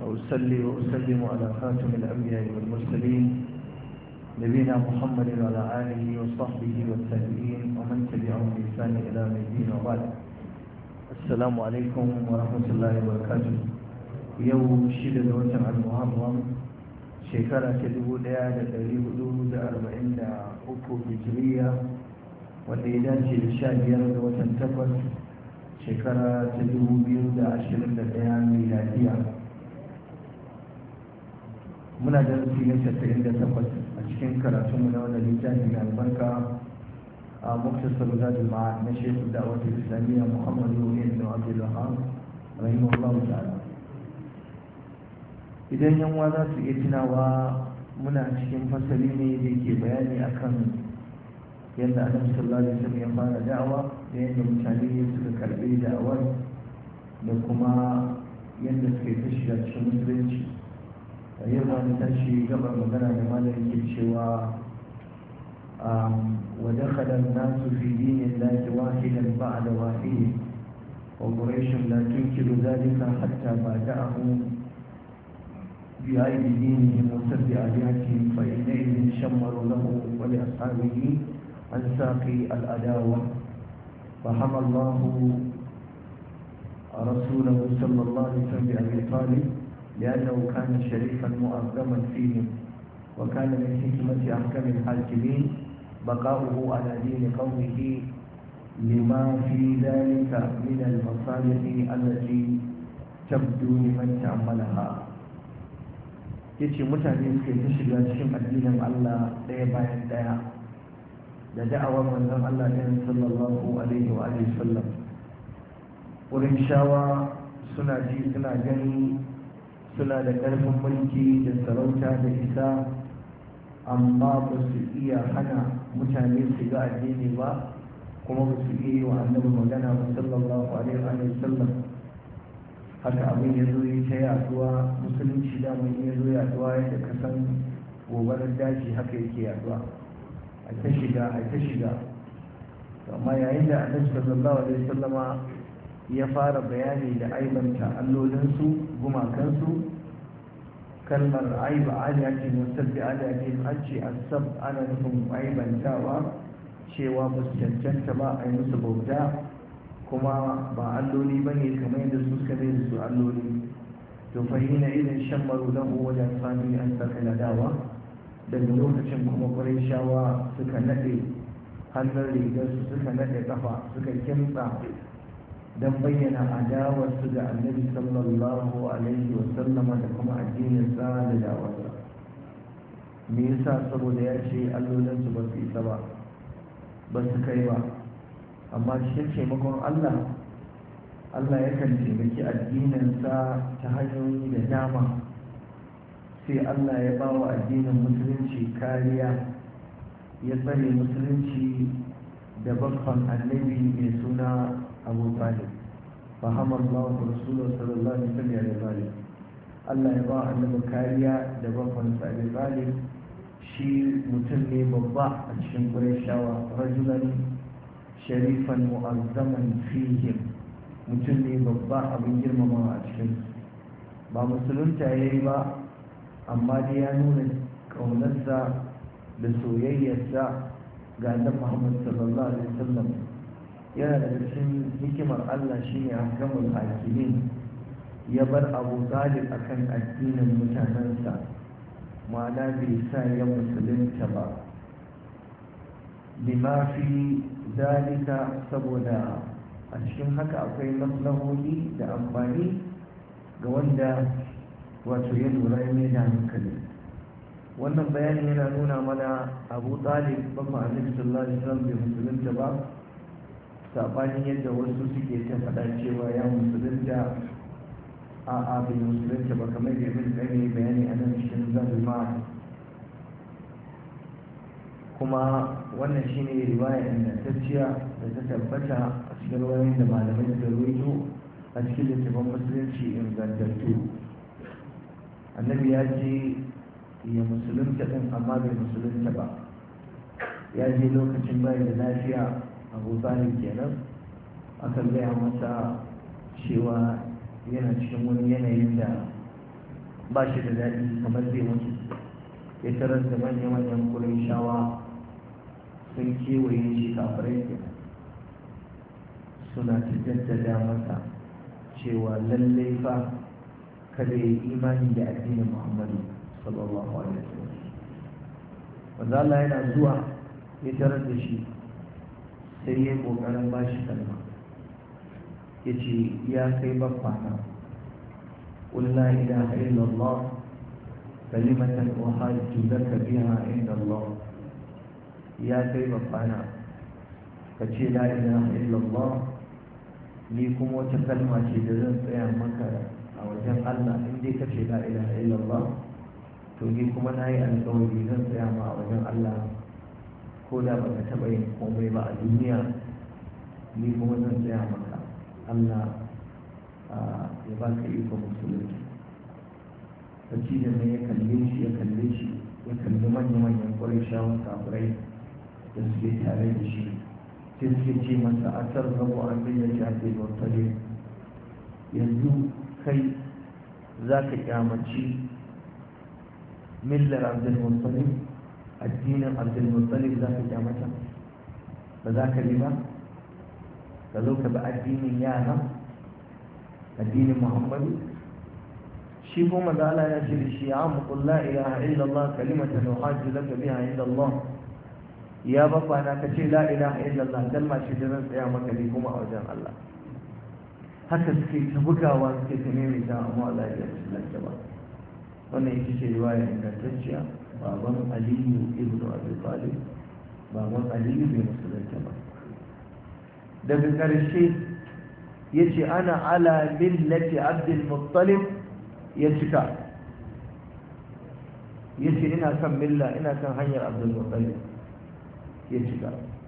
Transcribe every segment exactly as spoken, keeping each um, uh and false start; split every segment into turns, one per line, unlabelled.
وأصلي وأسلم على خاتم الأنبياء والمرسلين نبينا محمد وعلى آله وصحبه والتابعين ومن تبعهم بإحسان إلى يوم الدين وبعد. السلام عليكم ورحمة الله وبركاته. يوم شدة وتم المحرم شكرا تدعو لها لدري حدود أربعين أكو هجرية والإيدان للشهر يرد وتنتقل شكرا تدعو بيود عشرين لديان ميلادية. muna darasi na casa'in da takwas a cikin karatunmu na wannan littafi mai albarka a muktasar zadul ma'ad na shekul da'awar islamiyya muhammadu ibn abdul wahhab rahimahullahu ta'ala. idan yanwa za su iya tunawa muna cikin fasali ne da ke bayani akan yadda annabi sallallahu alaihi wasallam ya fara da'awa da yadda mutane suka karbi da'awar da kuma yadda suka yi ta shiga cikin musulunci. yau ma ta shi gabar magana da malam yake cewa wa dakhala an-nasu fi dinillahi wahidan ba'da wahid wa quraish la tunkiru dhalika hatta bada'ahu bi ayyi dinihim wa sabbi alihatihim fa ilayhim shammaru lahu wa li ashabihi an saqi al-adawa fa hama Allahu rasulahu sallallahu alaihi wasallam bi Abi Talib لأنه كان شريفا مؤظما فيهم وكان من حكمة أحكام الحاكمين بقاؤه على دين قومه لما في ذلك من المصالح التي تبدو لمن تأملها. yace mutane suke ta shiga cikin addinin Allah ɗaya bayan ɗaya da da'awar manzon Allah ɗin sallallahu alaihi wa alihi sallam. wurin shawa suna ji suna gani suna da ƙarfin mulki da sarauta da isa, amma ba su iya hana mutane su ga addini ba, kuma ba su iya yi wa annabi magana ba sallallahu alaihi wa sallam. haka abin ya zo yi ta yaduwa, musulunci da mun ya zo yaduwa yadda ka san gobarar daji haka yake yaduwa, a ta shiga a ta shiga. amma yayin da annabi sallallahu alaihi wa sallama ya fara bayani da aibanta allolinsu gumakansu, kalmar aiba aliyatin musabbi aliyatin an ce asab ana nufin aibantawa, cewa ba su cancanta ba a yi musu bauta kuma ba alloli ba ne kamar yadda su suka da su alloli. to fahina irin shammaru lahu wajen sami an saka dawa daga lokacin kuma kwarai shawa suka naɗe hannun rigarsu, suka naɗe kafa, suka kimtsa don bayyana adawarsu da annabi sallallahu alaihi wasallama da kuma addininsa da dawarsa. me yasa? saboda ya ce allolinsu ba su isa ba ba su kai ba, amma cikin taimakon Allah Allah yakan taimaki addininsa ta hanyoyi da dama. sai Allah ya ba wa addinin musulunci kariya, ya tsare musulunci da bakon annabi mai suna Abu Talib. fahama Allah Rasulullah sallallahu alaihi wasallam ya zalim. Allah ya ba annabi kariya da bakon sa Abu Talib. shi mutum ne babba a cikin Qurayshawa, rajulan sharifan mu'azzaman fihim, mutum ne babba abin girmamawa a cikin. ba musulunta yayi ba, amma dai ya nuna kaunarsa da soyayyarsa ga annabi Muhammad sallallahu alaihi wasallam. yana da cikin hikimar Allah shine ahkamul hakimin, ya bar Abu Talib akan addinin mutanensa, ma'ana bai sa ya musulunta ba. lima fi zalika, saboda a cikin haka akwai maslahohi da amfani ga wanda wato ya lura ya mai da hankali. wannan bayanin yana nuna mana Abu Talib bafa annabi sallallahu alaihi wasallam bai musulunta ba, sabanin yadda wasu suke ta faɗa cewa ya musulunta a abin musulunta ba, kamar da ibn qayyim bayani a nan cikin zadul ma'ad. kuma wannan shine riwaya ingantacciya da ta tabbata a cikin wayoyin da malamai suka ruwaito a cikin littafin musulunci ingantattu. annabi ya ce ya musulunta din, amma bai musulunta ba. ya je lokacin bai da lafiya, Abu Talib kenan, aka gaya masa cewa yana cikin wani yanayin da ba shi da daɗi kamar zai mutu ya tarar da manya-manyan shawa sun kewaye shi kafirai ke suna ta jaddada masa cewa lallai fa kada ya yi imani da addinin Muhammadu sallallahu alaihi wasallam. wanda Allah yana zuwa ya tarar da shi sai ya yi ƙoƙarin ba shi kalma ya ce ya kai babbana قل لا إله إلا الله كلمة أحاج لك بها عند الله يا كيف أنا كشي لا إله إلا الله ليكم وتكلمة شديدة يا مكة أو جم الله عندي كشي لا إله إلا الله تجيكم أنا هي القول جدًا يا ما أو جم الله كودا بكتبين قومي بعد الدنيا ليكم أنا يا مكة الله ya ba ka ikon musulunci sarki da mai ya kalle shi ya kalle shi ya kalli manya-manyan kwarai shawon kafirai da suke tare da shi sai suke ce masa asar rabu an bin ya ce bautale yanzu kai za ka kyamaci millar abdulmuttalib addinin abdulmuttalib za ka kyamata ba za ka bi ba ka zo ka bi addinin yara addinin Muhammadu shi kuma da Allah ya ce da shi ya muqul la ilaha illa Allah kalimatan uhajju laka biha inda Allah ya babba na kace la ilaha illa Allah kalma ce da zan tsaya maka ne kuma a wajen Allah haka suke ta bugawa suke ta nemi ta amma Allah ya tsallake ba wannan ita ce riwaya ingantacciya baban Aliyu ibn Abi Talib baban Aliyu bai musulunta ba daga ƙarshe yace ana ala millati Abdul Muttalib ya cika yace ina kan milla ina kan hanyar Abdul Muttalib ya cika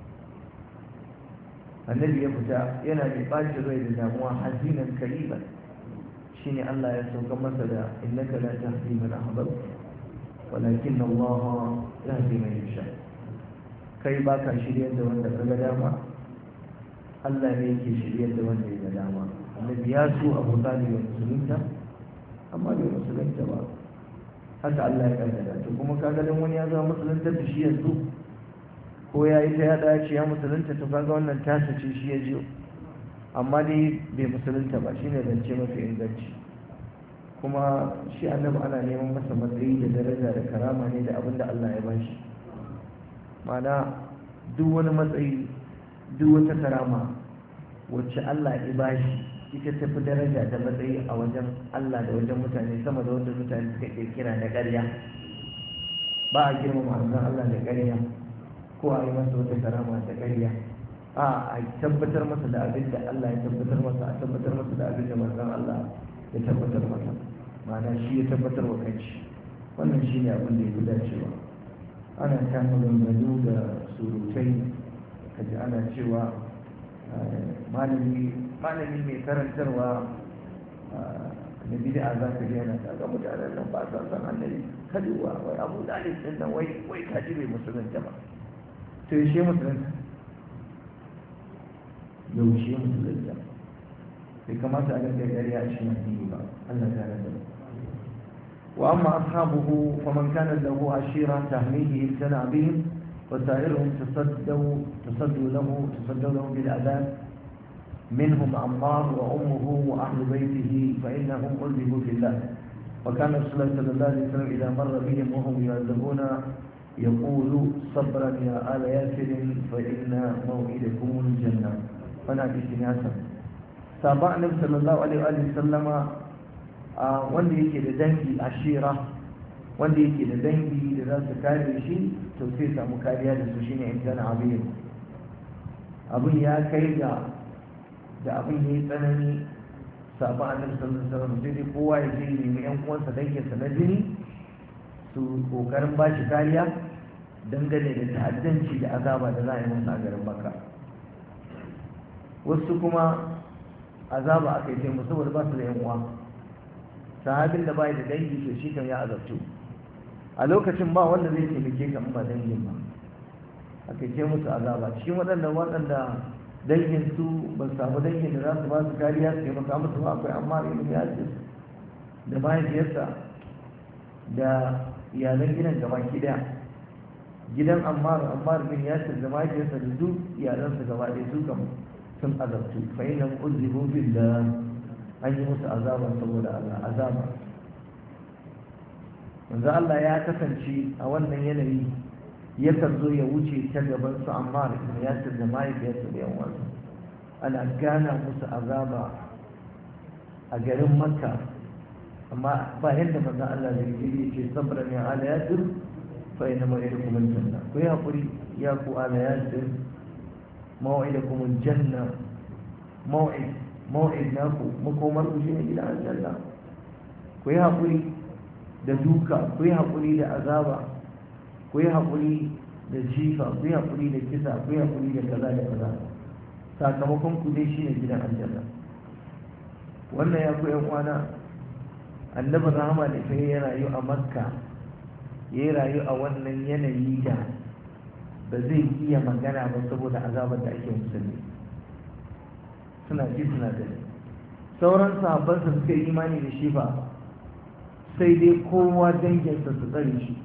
annabi ya fita yana da bacin rai da damuwa hazinan kariban shine Allah ya sauka masa da innaka la tahdi man ahbabta walakin Allah yahdi man yasha kai baka shiryar da wanda kaga dama Allah ne yake shiryar da wanda ya ga dama annabi ya so Abu Talib ya musulunta amma bai musulunta ba haka Allah ya kaddara to kuma kaga dan wani ya zama musulunta da shi yanzu ko ya yi ta yada ya ce ya musulunta to kaga wannan tasa ce shi ya jiyo amma dai bai musulunta ba shine zance mafi inganci kuma shi annabi ana neman masa matsayi da daraja da karama ne da abin da Allah ya bashi ma'ana duk wani matsayi duk wata karama wacce Allah ya bashi ita tafi daraja da matsayi a wajen Allah da wajen mutane sama da wanda mutane suka kirkira da ƙarya ba a girmama manzon Allah da ƙarya ko a yi masa wata karama da ƙarya a a tabbatar masa da abin da Allah ya tabbatar masa a tabbatar masa da abin da manzon Allah ya tabbatar masa ma'ana shi ya tabbatar wa kanshi wannan shi ne abin da ya fi dacewa ana ta maganganu da surutai kaji ana cewa malami mai karantarwa na bid'a za ka ji yana kaga mutanen nan ba sa san annabi kaduwa wai abu dalib din nan wai wai kaji bai musulunta ba to yaushe musulunta yaushe musulunta bai kamata a gangar ƙarya a cikin addini ba Allah ya rada wa amma ashabuhu faman kana lahu ashira tahmihi ibtana bihim وسائرهم تصدوا تصدوا له تصدوا له بالأذان منهم عمار وأمه وأهل بيته فإنهم ألزموا في الله وكان رسول الله صلى الله عليه وسلم إذا مر بهم وهم يعذبون يقول صبرا يا آل ياسر فإن موعدكم الجنة فنأتي سناسا سابع النبي صلى الله عليه وآله وسلم wanda yake da dangi ashira wanda yake da dangi da za su kare shi to sai samu kariya da su shine imtana abin abin ya kai ga da abin ya yi tsanani sabon annabi sallallahu alaihi wasallam sai dai kowa ya je nemi yan uwansa danginsa na jini su kokarin ba shi kariya dangane da ta'addanci da azaba da za a yi masa a garin Makka wasu kuma azaba aka yi musu saboda ba su da yan uwa sahabin da bai da dangi to shi kan ya azabtu a lokacin ba wanda zai taimake ka in ba dangin ba aka ce musu azaba cikin waɗannan waɗanda dangin su ba su samu dangin da za su ba su kariya su taimaka musu ba akwai Ammar ibn Yasir da mahaifiyarsa da iyalan gidan gaba ki daya gidan ammar ammar bin yasir da mahaifiyarsa da duk iyalansa gaba ɗaya su kam sun azabtu fa inna uzibu billah an yi musu azaba saboda Allah azaba manzo Allah ya kasance a wannan yanayi yakan zo ya wuce ta gaban su ammar bin yasir da mahaifiyarsa da yan uwansa ana gana musu azaba a garin makka amma ba yadda manzo Allah zai yi ce sabran ya ala yasir fa inna ma'idakum aljanna ku ya hakuri ya ku ala yasir ma'idakum aljanna maw'id maw'id naku makomar ku shine gidan aljanna ku yi hakuri da duka ku yi hakuri da azaba ku yi hakuri da jifa ku yi hakuri da kisa ku yi hakuri da kaza da kaza sakamakon ku dai shine gidan aljanna wannan ya ku yan uwana annabin rahama da sai ya rayu a makka ya rayu a wannan yanayi da ba zai iya magana ba saboda azabar da ake musulmi suna ji suna gani sauran sahabbansa suka yi imani da shi ba sai dai kowa danginsa su tsare shi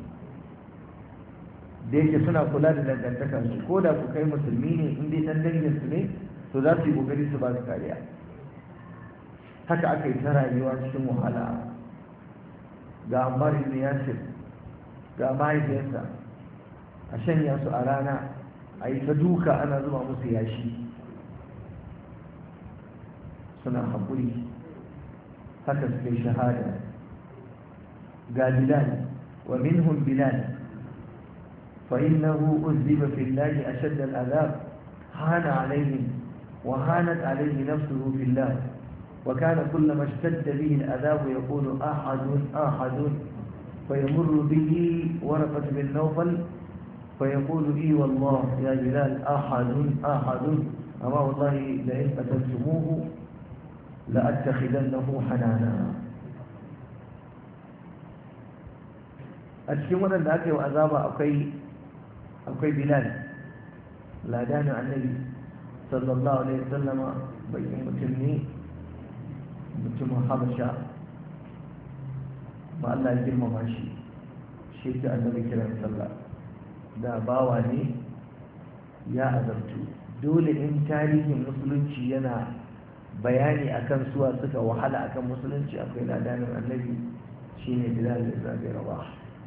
da yake suna kula da dangantakar su ko da ku kai musulmi ne in dai dan danginsu ne to za su yi kokari su ba su kariya haka aka yi ta rayuwa cikin wahala ga Ammar ibn Yasir ga mahaifiyarsa a shanya su a rana a yi ta duka ana zuba musu yashi suna haƙuri haka suke shahada ga Bilal wa minhum Bilal fa innahu uzziba fi Allah ashadda al-azab hana alayhi wa hanat alayhi nafsuhu fi Allah وكان كلما اشتد به العذاب يقول أحد أحد فيمر به ورقة بن نوفل فيقول إي والله يا بلال أحد أحد أما والله لئن قتلتموه لأتخذنه حنانا أشكي وانا لأكي وأذاب أقي أقي بلال لا دانا النبي صلى الله عليه وسلم بين متمني mutumin habasha ba Allah ya girmama shi shi ta annabi kiran sallah da bawa ne ya azabtu dole in tarihin musulunci yana bayani akan suwa suka wahala akan musulunci akwai ladanin annabi shine Bilal ibn Abi Rabah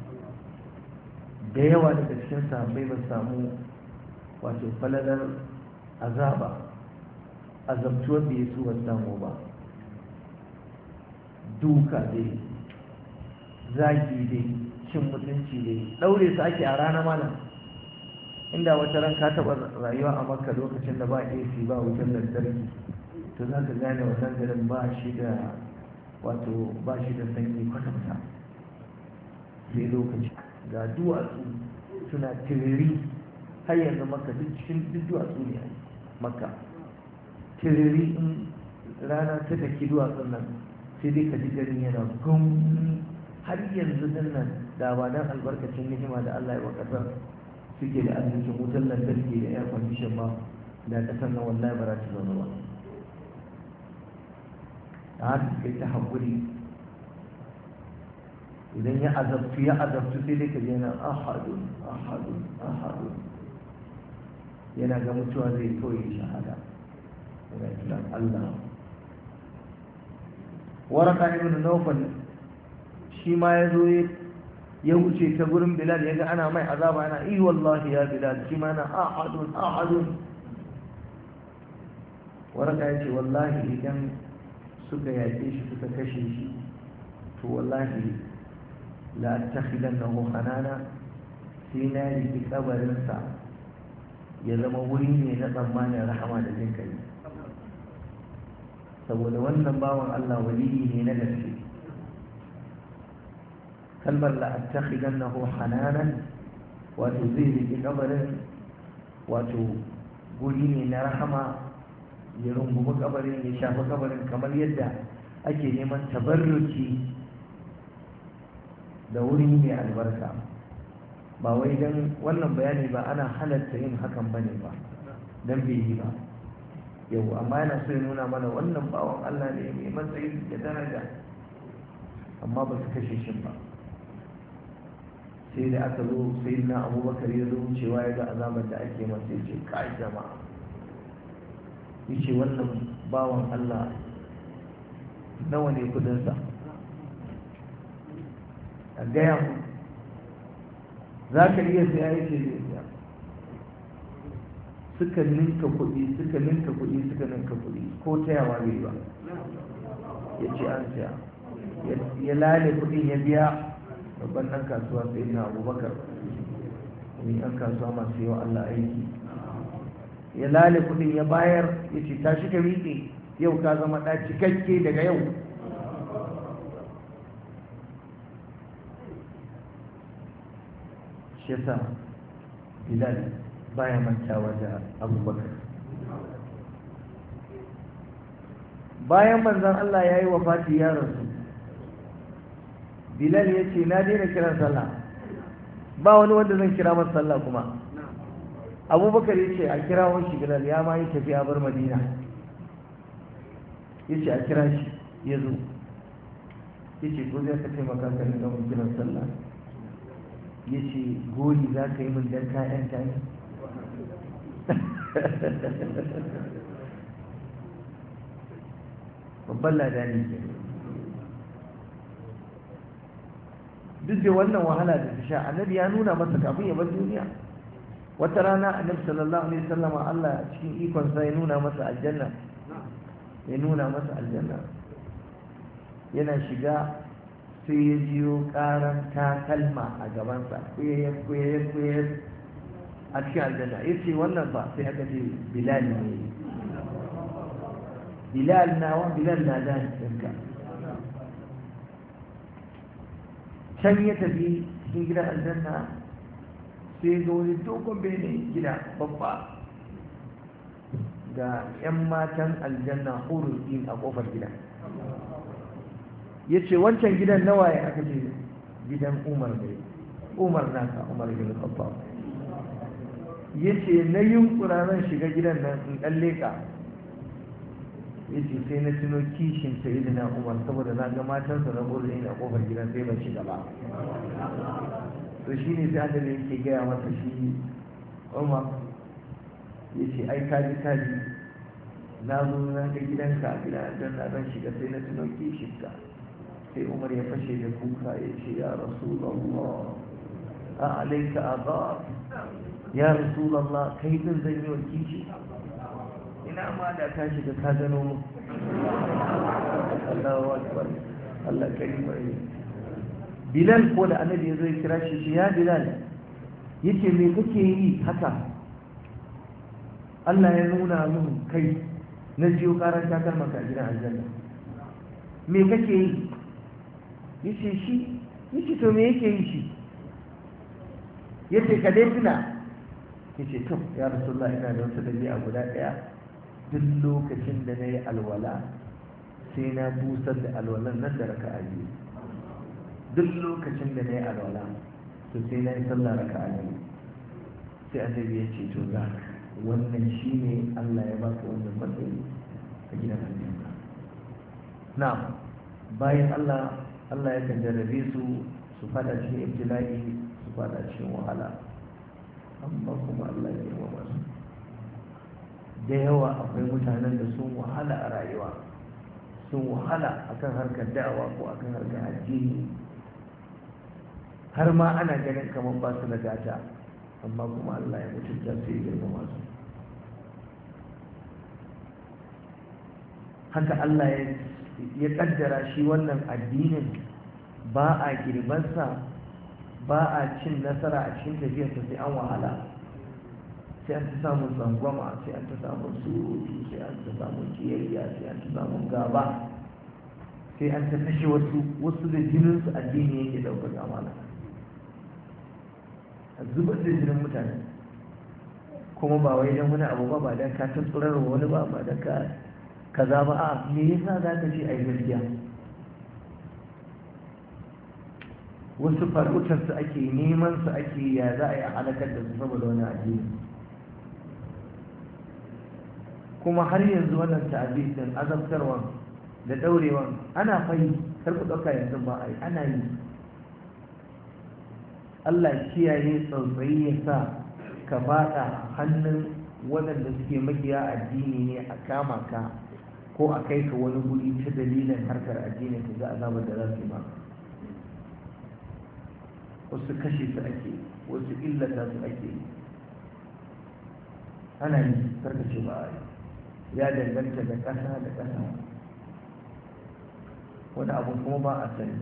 da yawa daga cikin sahabbai ba samu wato falalar azaba azabtuwar da ya su ba samu ba duka dai zagi dai cin mutunci dai daure su ake a rana mana inda wata ran ka taba rayuwa a makka lokacin da ba A C ba wutar lantarki to za ka gane wannan garin ba shi da wato ba shi da sanyi kwatanta sai lokaci ga duwatsu suna tiriri har yanzu makka duk cikin duk duwatsu ne makka tiriri in rana ta daki duwatsun nan sai dai ka ji garin yana gum har yanzu din nan da ba dan albarkacin ni'ima da Allah ya wa kasar suke da arzikin wutar lantarki da air condition ba da kasar nan wallahi ba za ta zama ba da haka suka ta haƙuri idan ya azabtu ya azabtu sai dai ka ji yana ahadun ahadun ahadun yana ga mutuwa zai kawai shahada yana kiran Allah waraka ibn nawfal shi ma ya zo ya wuce ta gurin bilal ya ga ana mai azaba yana i wallahi ya bilal shi ma na ahadun ahadun waraka ya ce wallahi idan suka yaƙe shi suka kashe shi to wallahi la takhilannahu hanana sai na riki kabarinsa ya zama wuri ne na tsammanin rahama da jin kai saboda wannan bawan Allah waliyi ne na gaske kalmar la attakhidannahu hananan wato zai riki kabarin wato guri ne na rahama ya rungumi kabarin ya shafi kabarin kamar yadda ake neman tabarruki da wuri mai albarka ba wai don wannan bayani ba ana halatta yin hakan bane ba don bai yi ba yau amma yana so ya nuna mana wannan bawan Allah ne mai matsayi da daraja amma ba su kashe shi ba sai da aka zo sai na abubakar ya zo cewa ya ga azabar da ake masa ya ce kai jama'a ya ce wannan bawan Allah nawa ne kudinsa a gaya mu za ka iya sai ya yi ce zai siya suka ninka kuɗi suka ninka kuɗi suka ninka kuɗi ko tayawa bai ba ya ce an siya ya lale kuɗin ya biya babban ɗan kasuwa sai na abubakar wani ɗan kasuwa masu yi wa Allah aiki ya lale kuɗin ya bayar ya ce tashi ka miƙe yau ka zama ɗa cikakke daga yau shi yasa bilal baya mantawa da abubakar bayan manzon Allah ya yi wa fati yaransu bilal ya ce na daina kiran sallah ba wani wanda zan kira masa sallah kuma abubakar ya ce a kira wani bilal ya ma yi tafiya bar madina ya ce a kira shi ya zo ya ce ko zai ka taimaka ka rinka mun kiran sallah ya ce goli za ka yi min dan kayan ta ne babban ladani ke duk da wannan wahala da ta sha annabi ya nuna masa kafin ya bar duniya wata rana annabi sallallahu alaihi wasallam Allah cikin ikon sa ya nuna masa aljanna ya nuna masa aljanna yana shiga sai ya jiyo karan takalma a gabansa kuyayar kuyayar kuyayar a cikin aljanna ya ce wannan ba sai aka ce bilal ne bilal nawa bilal na da ɗinka can ya tafi cikin gidan aljanna sai ga wani dogon bene gida babba ga 'yan matan aljanna hurul din a kofar gida ya ce wancan gidan nawa ya aka ce gidan umar ne umar naka umar bin khattab ya ce na yunkura zan shiga gidan nan in ɗan leƙa ya ce sai na tuno kishin sayyidina umar saboda na ga matansa na hurul din a kofar gidan sai ban shiga ba to shi ne sai annabi yake gaya masa shi umar ya ce ai kaji kaji na zo na ga gidanka a gidan don na zan shiga sai na tuno kishinka sai umar ya fashe da kuka ya ce ya rasulallah a alaika azab ya rasulallah kai din zan yi wa kishi ina ma da ka shiga ka gano mu Allahu akbar Allah karima ne bilal ko da annabi ya zo ya kira shi ya bilal yace me kake yi haka Allah ya nuna min kai na jiyo karan takar maka a gidan aljanna me kake yi yace shi yace to me yake yi shi yace ka dai tuna yace to ya rasulullah ina da wata dabi'a guda daya duk lokacin da nayi alwala sai na busar da alwalan nan da raka'a biyu duk lokacin da nayi alwala to sai na yi sallah raka'a biyu sai annabi ya ce to za wannan shine Allah ya baka wannan matsayi a gidan aljanna na'am bayan Allah Allah ya kan jarrabe su su fada cikin ibtila'i su fada cikin wahala amma kuma Allah ya yi wa su da yawa akwai mutanen da sun wahala a rayuwa sun wahala akan harkar da'awa ko akan harkar addini har ma ana ganin kamar ba su da gata amma kuma Allah ya mutunta su ya girmama su haka Allah ya kaddara shi wannan addinin ba a girbansa ba a cin nasara a cikin tafiyarsa sai an wahala sai an ta samun tsangwama sai an ta samun surutu sai an ta samun kiyayya sai an ta samun gaba sai an ta kashe wasu wasu da jininsu addini yake daukar amana a zubar da jinin mutane kuma ba wai don wani abu ba ba don ka tsurar wani ba ba don ka kaza ba a me yasa za ka ce a yi gaskiya wasu farautar su ake neman su ake ya za a yi a halakar da su saboda wani addini kuma har yanzu wannan ta'abi din azabtarwan da daurewan ana fayi kar ku dauka yanzu ba a yi ana yi Allah kiyaye tsautsayi ya sa ka fada hannun waɗanda suke makiya addini ne a kama ka ko a kai ka wani guri ta dalilin harkar addini ka ga azabar da za su yi ba. Wasu kashe su ake, wasu illata su ake, ana yi karkace ba a yi, ya danganta da ƙasa da ƙasa, wani abun kuma ba a sani,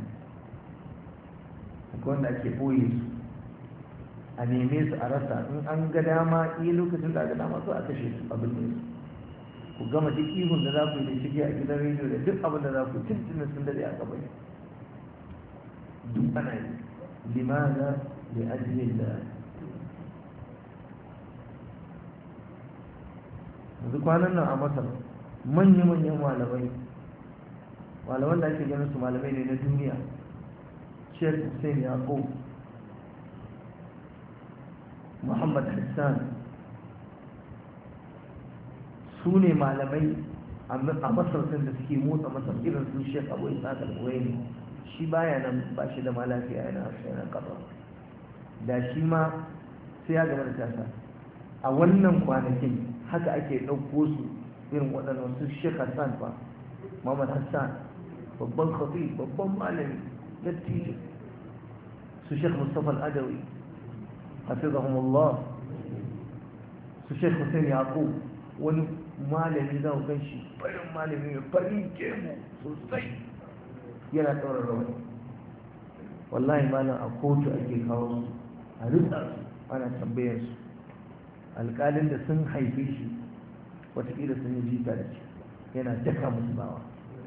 akwai wanda ake ɓoye su a neme su a rasa, in an ga dama iya lokacin da ga dama su a kashe su abin da su ku gama duk ihun da za ku yi da shige a gidan rediyo da duk abin da za ku tuntunan sun dade a gaba duk ana yi limaza da ajiyar da yanzu kwanan nan a masar manya-manyan malamai malaman da ake ganin su malamai ne na duniya Sheikh Hussein Yaqub Muhammad Hassan su ne malamai a masar da suke motsa masar irin su Sheikh Abu Isa al-Huwaini shi baya nan ba shi da malafiya yana yana kafa da shi ma sai ya gaba da tasa a wannan kwanakin haka ake ɗauko su irin waɗannan su Sheikh Hassan ba Muhammad Hassan babban khatib babban malami dattijo su Sheikh Mustafa al-Adawi hafizahumullah su Sheikh Hussein Yaqub wani malami za ku ganshi farin malami mai farin gemu sosai yana ɗaura rawani wallahi malam a kotu ake kawo su a rutsa su ana tambayar su alƙalin da sun haife shi watakila sun yi jita da shi yana daka musu bawa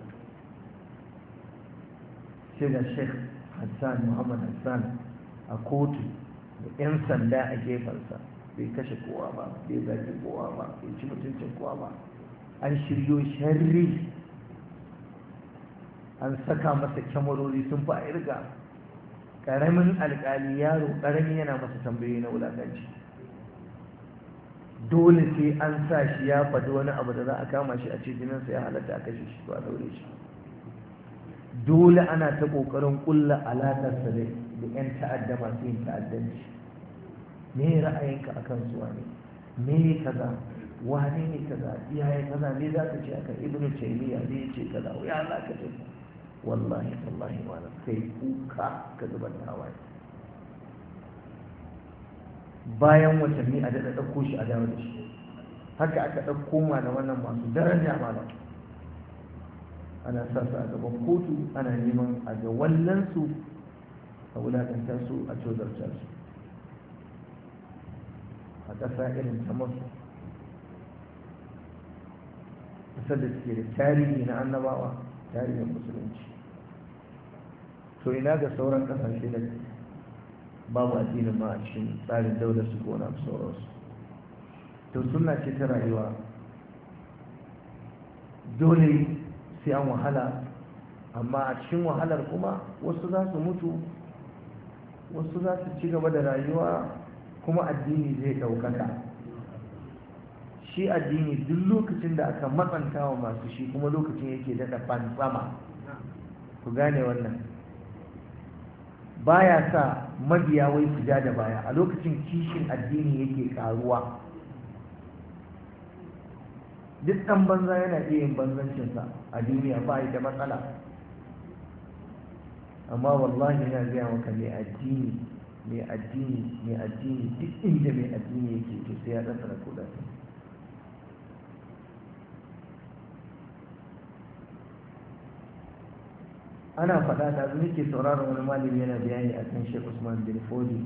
sai da Sheikh Hassan Muhammad Hassan a kotu da 'yan sanda a gefensa bai kashe kowa ba bai zaki kowa ba bai ci mutuncin kowa ba an shiryo sharri an saka masa kyamarori sun fa irga ƙaramin alƙali yaro ƙarami yana masa tambayoyi na wulaƙanci dole sai an sa shi ya faɗi wani abu da za a kama shi a ce jininsa ya halatta a kashe shi ba a daure shi dole ana ta ƙoƙarin ƙulla alaƙarsa da 'yan ta'adda masu yin ta'addanci me ra'ayinka a kan suwa ne me kaza wane ne kaza iyaye kaza ne za ka ce aka ibnu taymiya ne ya ce kaza ya Allah ka ce wallahi wallahi wala kai kuka ka zubar da hawaye bayan watanni a daɗa ɗauko shi a dawo da shi haka aka ɗauko malaman nan masu daraja malam ana sa su a gaban kotu ana neman a ga wallansu a wulaƙanta su a cozarta su a ƙasa irin ta masu ƙasar da suke da tarihi na annabawa tarihin musulunci to ina ga sauran ƙasashe da babu addinin ma a cikin tsarin daular su ko na sauransu to suna ce ta rayuwa dole sai an wahala amma a cikin wahalar kuma wasu za su mutu wasu za su ci gaba da rayuwa kuma addini zai ɗaukaka shi addini duk lokacin da aka matsanta wa masu shi kuma lokacin yake daɗa fantsama ku gane wannan baya sa mabiya wai su ja da baya a lokacin kishin addini yake karuwa duk ɗan banza yana iya yin banzancinsa a duniya ba da matsala amma wallahi yana gaya maka mai addini mai addini mai addini duk inda mai addini yake to sai ya ɗansa na kuɗa ana faɗa da su nake sauraron wani malami yana bayani a kan Sheikh Usman bin Fodi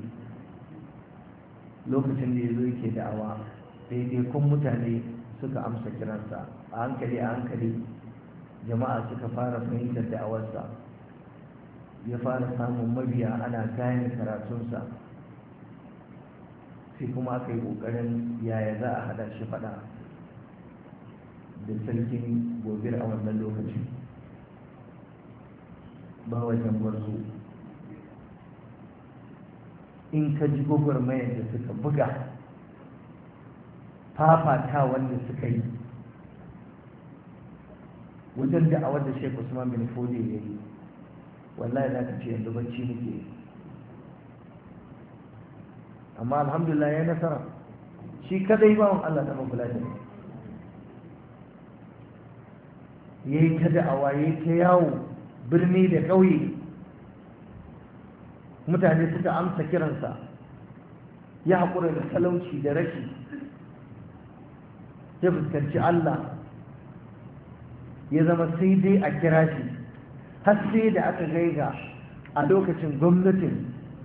lokacin da ya zo yake da'awa daidai kun mutane suka amsa kiransa a hankali a hankali jama'a suka fara fahimtar da'awarsa ya fara samun mabiya ana gane karatunsa sai kuma aka yi ƙoƙarin yaya za a haɗa shi faɗa da sarkin gobir a wannan lokacin ba wajen gwarzo in ka ji gwagwarmayar da suka buga fafata wanda suka yi wajen da'awar da Sheikh Usman bin Fodi ya yi wallahi za ka ce yanzu bacci nake amma alhamdulillah ya nasara shi kadai bawan Allah ta makula da ya yi ta da'awa ya yi ta yawo birni da ƙauye mutane suka amsa kiransa ya haƙura da talauci da rashi ya fuskanci Allah ya zama sai dai a kira shi har sai da aka gaiga a lokacin gwamnatin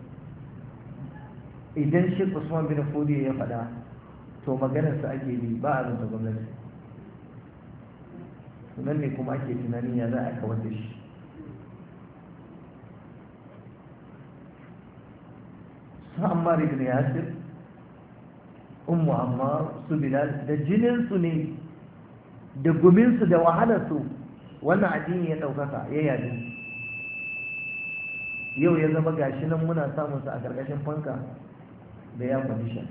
idan shi Usman bin Fodiyo ya faɗa to maganarsa ake bi ba a zanta gwamnati nan ne kuma ake tunanin ya za a kawar da shi su Ammar ibn Yasir ummu Ammar su Bilal da jininsu ne da guminsu da wahalarsu wannan addini ya ɗaukaka ya yadu yau ya zama gashi nan muna samunsa a ƙarƙashin fanka da ya condition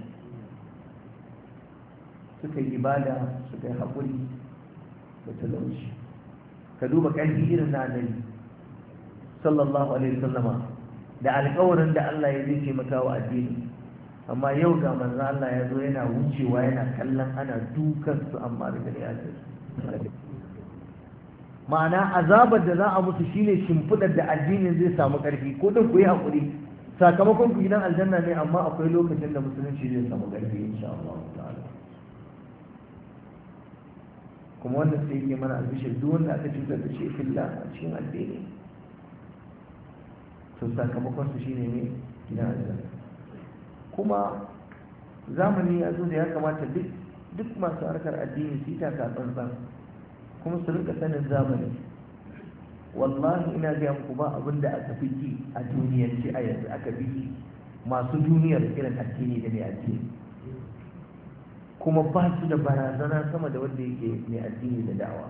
suka yi ibada suka yi haƙuri da talauci ka duba ƙarfi irin na annabi sallallahu alaihi wasallama da alƙawarin da Allah ya zai taimaka wa addini amma yau ga manzo Allah ya zo yana wucewa yana kallon ana dukan su amma da ya ma'ana azabar da za a musu shine shimfidar da addinin zai samu ƙarfi ko din ku yi haƙuri sakamakon ku gidan aljanna ne amma akwai lokacin da musulunci zai samu ƙarfi insha Allah ta'ala kuma wannan sai yake mana albishir duk wanda aka cutar da shi fillah a cikin addini to sakamakon su shine ne gidan aljanna kuma zamani ya zo da ya kamata duk duk masu harkar addini su yi taka tsantsan kuma su rika sanin zamani wallahi ina ga muku ba abin da aka fi ki a duniyance a yanzu aka fi ki masu duniyar irin addini da mai addini kuma ba su da barazana sama da wanda yake mai addini da da'awa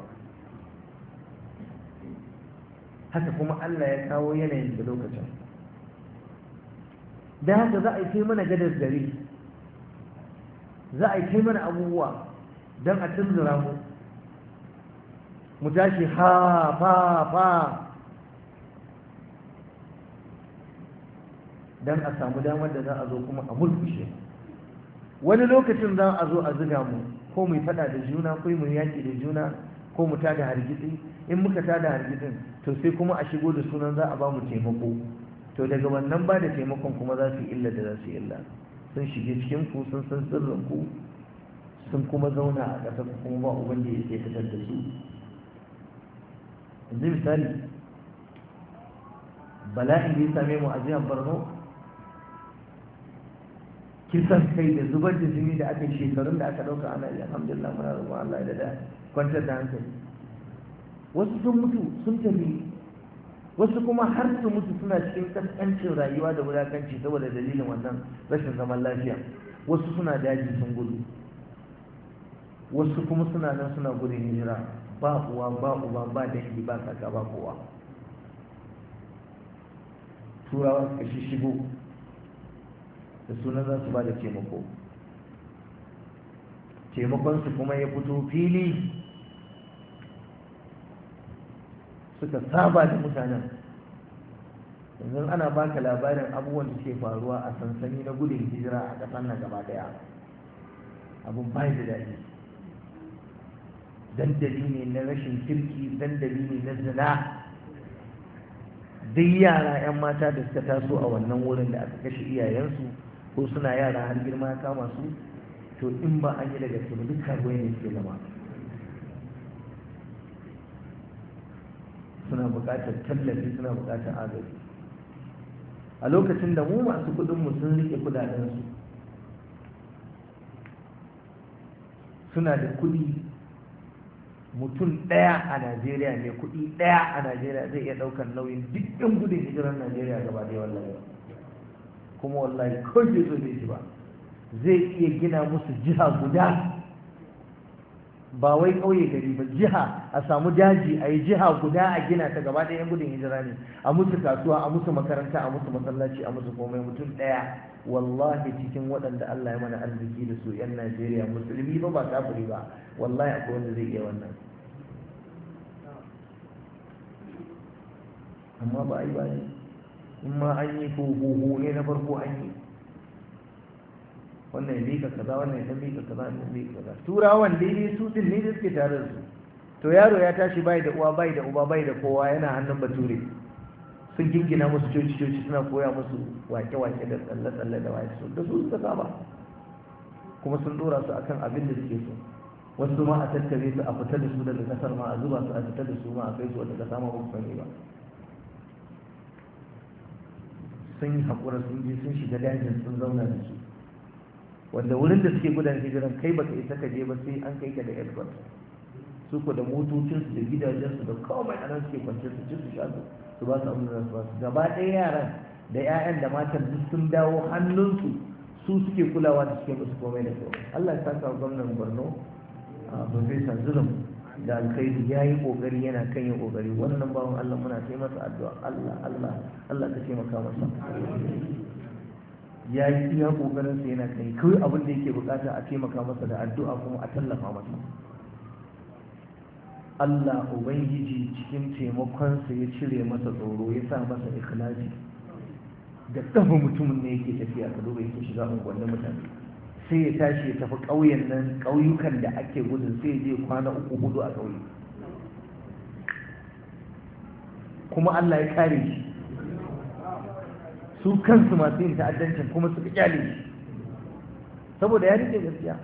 haka kuma Allah ya kawo yanayin da lokacin da haka za a yi kai mana gadar gari za a yi kai mana abubuwa don a tunzura mu mu tashi ha fa fa don a samu damar da za a zo kuma a mulkushe wani lokacin za a zo a ziga mu ko mu fada da juna ko mu yaki da juna ko mu tada hargitsi in muka tada hargitsin to sai kuma a shigo da sunan za a ba mu taimako to daga wannan ba da taimakon kuma za su yi illa da za su yi illa sun shige cikin ku sun san sirrin ku sun kuma zauna a ƙasar kuma ba uban da yake fitar da su yanzu misali bala'in da ya same mu a jihar Borno kisan kai da zubar da jini da aka yi shekarun da aka ɗauka ana yi alhamdulillah muna roƙon Allah ya da kwantar da hankali wasu sun mutu sun tafi wasu kuma har su mutu suna cikin kaskancin rayuwa da wulakanci saboda dalilin wannan rashin zaman lafiya wasu suna daji sun gudu wasu kuma suna nan suna gudun hijira ba uwa ba uba ba dangi ba kaka ba kowa turawa suka shigo da sunan za su ba da taimako taimakonsu kuma ya fito fili suka saba da mutanen yanzu ana baka labarin abubuwan da ke faruwa a sansani na gudun hijira a ƙasar nan gaba daya abun bai da daɗi dandali ne na rashin kirki dandali ne na zina duk yara 'yan mata da suka taso a wannan wurin da aka kashe iyayensu ko suna yara har girma ya kama su to in ba an yi daga su duk karuwai ne suke zama suna buƙatar tallafi suna buƙatar agaji a lokacin da mu masu kuɗinmu sun rike kudadensu suna da kuɗi mutum ɗaya a najeriya mai kuɗi ɗaya a najeriya zai iya ɗaukar nauyin dukkan gudun hijirar najeriya gaba da wallahi kuma wallahi ko bai so bai ba zai iya gina musu jiha guda ba wai ƙauye gari ba jiha a samu daji a yi jiha guda a gina ta gaba ɗaya yan gudun hijira ne a musu kasuwa a musu makaranta a musu masallaci a musu komai mutum ɗaya wallahi cikin waɗanda Allah ya mana arziki da su yan Najeriya musulmi ba ba kafiri ba wallahi akwai wanda zai iya wannan amma ba a yi ba ne in ma an yi ko huhu ne na farko an yi wannan ya mika kaza wannan ya mika kaza wannan ya mika kaza turawan daidai su din ne da suke tare da su to yaro ya tashi bai da uwa bai da uba bai da kowa yana hannun bature sun gingina musu coci coci suna koya musu wake wake da tsalle tsalle da waye su da su suka saba kuma sun dora su akan abin da suke so wasu ma a tattare su a fita da su daga kasar ma a zuba su a fita da su ma a kai su wata kasa ma ba su sani ba sun yi haƙura sun je sun shiga dajin sun zauna da su wanda wurin da suke gudan hijiran kai baka isa ka je ba sai an kai ka da escort su ko da motocinsu da gidajensu da komai a nan suke kwance su ci su sha su ba su abin da su ba su gaba ɗaya yaran da 'ya'yan da matan duk sun dawo hannunsu su suke kulawa da suke musu komai da komai Allah ya saka wa gwamnan Borno a Professor Zulum da alkhairi ya yi kokari yana kan yin kokari wannan bawan Allah muna sai masa addu'a Allah Allah Allah ka taimaka masa ya yi iya kokarin sa yana kai kawai abin da yake bukata a taimaka masa da addu'a kuma a tallafa masa Allah ubangiji cikin taimakon sa ya cire masa tsoro ya sa masa ikhlasi da kafa mutumin ne yake tafiya ka duba yake shiga unguwannin mutane sai ya tashi ya tafi ƙauyen nan ƙauyukan da ake gudun sai ya je kwana uku hudu a ƙauye kuma Allah ya kare shi su kansu masu yin ta'addancin kuma suka kyale shi saboda ya rike gaskiya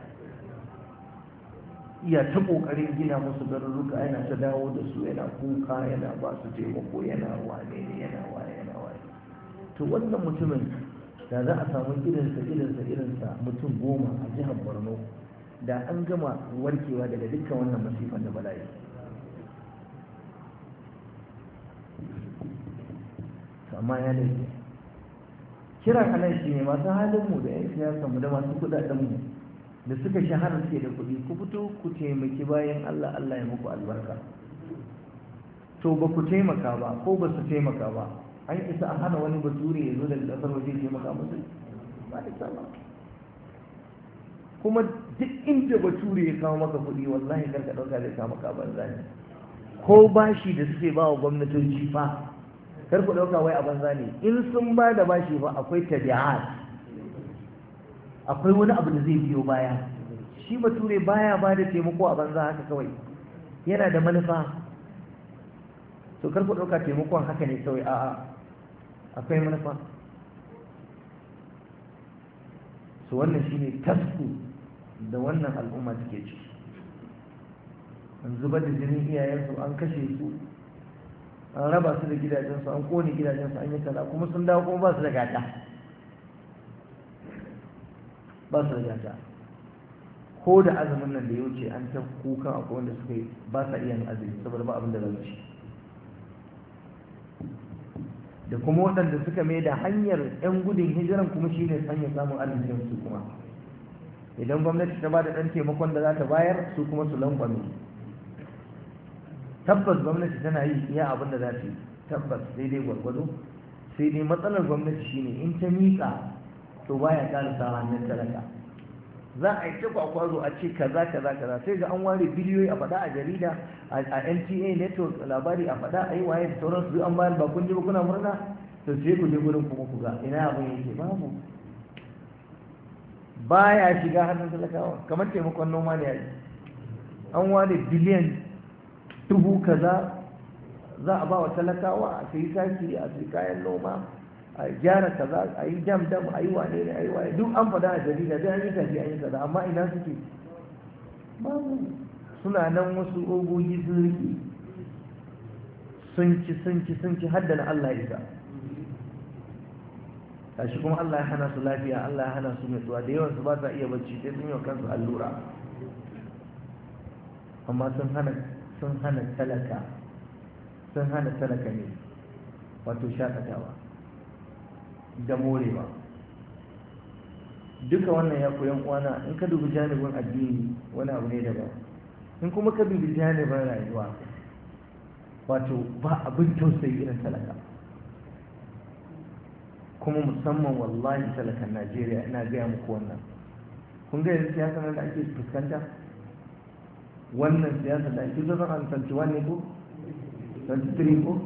iya ta ƙoƙarin gina musu garuruka yana ta dawo da su yana kuka yana ba su taimako yana wane ne yana wane yana wane to wannan mutumin da za a samu irinsa irinsa irinsa mutum goma a jihar Borno da an gama warkewa daga dukkan wannan masifan da bala'i amma ya laifi kiran anan shi ne masu halinmu da 'yan siyasanmu da masu kudadenmu da suka shahara suke da kuɗi ku fito ku taimaki bayan Allah Allah ya muku albarka to ba ku taimaka ba ko ba su taimaka ba an isa a hana wani bature ya zo daga ƙasar waje taimaka musu ba da sama kuma duk inda bature ya kawo maka kuɗi wallahi karka ɗauka zai kawo maka banza ne ko bashi da suke ba wa gwamnatoci fa kar ku ɗauka wai a banza ne in sun ba da bashi fa akwai tabi'at akwai wani abu da zai biyo baya shi bature baya ba da taimako a banza haka kawai yana da manufa to kar ku ɗauka taimakon haka ne kawai a'a akwai manufa su wannan shine tasku da wannan al'umma take ci an zubar da jinin iyayensu an kashe su an raba su da gidajensu an kone gidajensu an yi kaza kuma sun dawo kuma ba su da gata ba su da gata ko da azumin nan da ya wuce an ta kukan akwai wanda suka yi ba sa iya azumi saboda ba abin da za ci da kuma waɗanda suka mai da hanyar 'yan gudun hijiran kuma shi ne hanyar samun arzikin su kuma idan gwamnati ta ba da ɗan taimakon da za ta bayar su kuma su lankwame tabbas gwamnati tana yi iya abin da za ta yi tabbas daidai gwargwado sai dai matsalar gwamnati shine in ta miƙa to baya ƙara sa hannun talaka za a yi ta kwakwazo a ce kaza kaza kaza sai ga an ware biliyoyi a faɗa a jarida a N T A network labari a faɗa a yi waye da sauransu duk an bayar ba kun je ba kuna murna to sai ku je gurin kuma ku ga ina abin yake babu baya shiga hannun talakawa kamar taimakon noma ne yayi an ware biliyan dubu kaza za a ba wa talakawa a sai taki a sai kayan noma a gyara kaza a yi jam dam a yi wane ne a yi wane duk an faɗa a jarida duk an yi tafi an yi kaza amma ina suke babu suna nan wasu ogogi sun riƙe sun ci sun ci sun ci haddana Allah isa kashi kuma Allah ya hana su lafiya Allah ya hana su mai tsuwa da yawan su ba sa iya bacci sai sun yi wa kansu allura amma sun hana sun hana talaka sun hana talaka ne wato shakatawa da morewa duka wannan ya koyan uwana in ka dubi janibin addini wani abu ne daban in kuma ka dubi janibin rayuwa wato ba abin tausayi irin talaka kuma musamman wallahi talakan Najeriya ina gaya muku wannan kun ga yanzu siyasa da ake fuskanta wannan siyasa da ake zama an tanti wani ko tanti tiri ko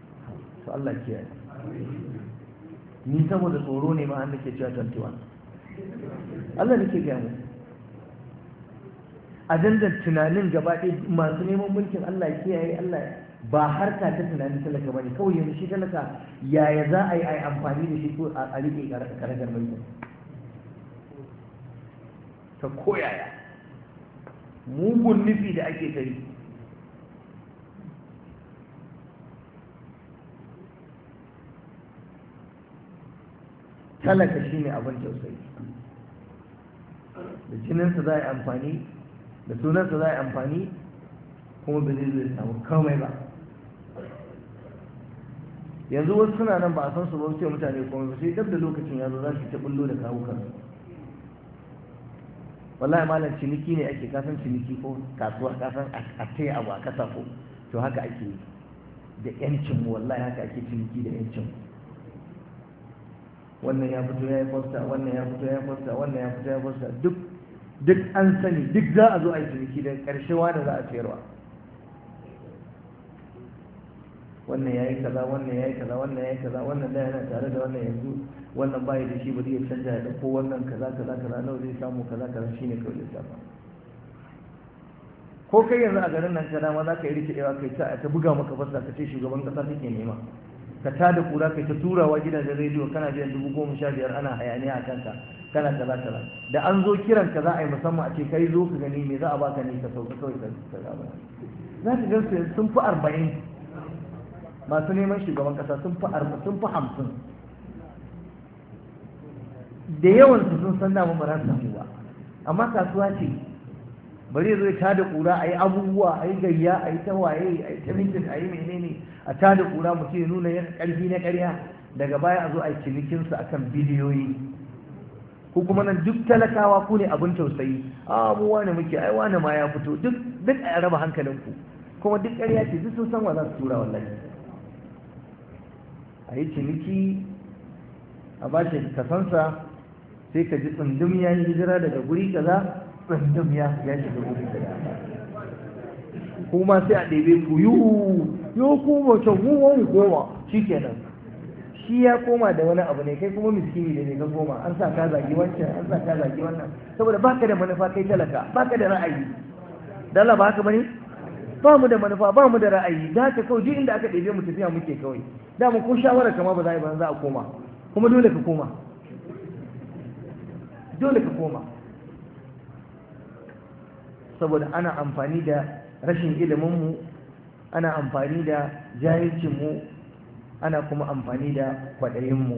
to Allah kiyaye ni saboda tsoro ne ma an nake cewa tanti wani Allah nake gaya mu a dandan tunanin gaba ɗaya masu neman mulkin Allah kiyaye Allah ba harka ta tunanin talaka bane kawai yanzu shi talaka yaya za a yi a yi amfani da shi ko a rike karagar mulkin ta koyaya mugun nufi da ake ta yi talaka shi ne abin tausayi da jininsa za a yi amfani da sunansa za a yi amfani kuma ba zai zai samu kamai ba yanzu wasu suna nan ba a san su ba wuce mutane kuma sai dab da lokacin ya zo za su ta bullo da kawo kansu wallahi malam ciniki ne ake kasan ciniki ko kasuwa kasan a taya abu a kasa ko to haka ake yi da yancin mu wallahi haka ake ciniki da yancin wannan ya fito ya yi fosta wannan ya fito ya yi fosta wannan ya fito ya yi fosta duk duk an sani duk za a zo a yi ciniki da ƙarshe wanda za a sayarwa wannan ya yi kaza wannan ya yi kaza wannan ya yi kaza wannan da yana tare da wannan yanzu wannan bayi da shi ba zai canja ya ɗauko wannan kaza kaza kaza nawa zai samu kaza kaza shine kawai lissafa ko kai yanzu a garin nan kada ma za ka yi rikidewa kai ta ta buga maka fasa ka ce shugaban kasa take nema ka ta da kura kai ta turawa gidajen rediyo kana biyan dubu goma sha biyar ana hayaniya a kanka kana kaza kaza da an zo kiran ka za a yi musamman a ce kai zo ka gani me za a baka ne ka sauka kawai ka kaza ba za ka ga sun fi arba'in masu neman shugaban kasa sun fi arba'in sun fi hamsin da yawan su sun san namun ba za su samu ba amma kasuwa ce bari zo ta da kura a yi abubuwa a yi gayya a yi tawaye a yi tamikin a yi menene a ta da kura mutum ya nuna yin karfi na karya daga baya a zo a yi cinikinsu akan biliyoyi ko kuma nan duk talakawa ku ne abin tausayi a mu wane muke ai wane ma ya fito duk duk a raba hankalinku kuma duk karya ce duk sun san wa za su tura wallahi a yi ciniki a ba shi kasansa sai ka ji tsundum ya yi hijira daga guri kaza tsundum ya ya shiga guri kaza kuma sai a ɗebe ku yi yo kuma can mu wani goma shi kenan shi ya koma da wani abu ne kai kuma miskini da ne ka goma an sa ka zagi wancan an sa ka zagi wannan saboda baka da manufa kai talaka baka da ra'ayi dala ba haka bane ba mu da manufa ba mu da ra'ayi da haka kawai duk inda aka ɗebe mu tafiya muke kawai da mu ko shawara kama ba za a yi ba za a koma kuma dole ka koma dole ka koma saboda ana amfani da rashin iliminmu ana amfani da jahilcinmu ana kuma amfani da kwaɗayinmu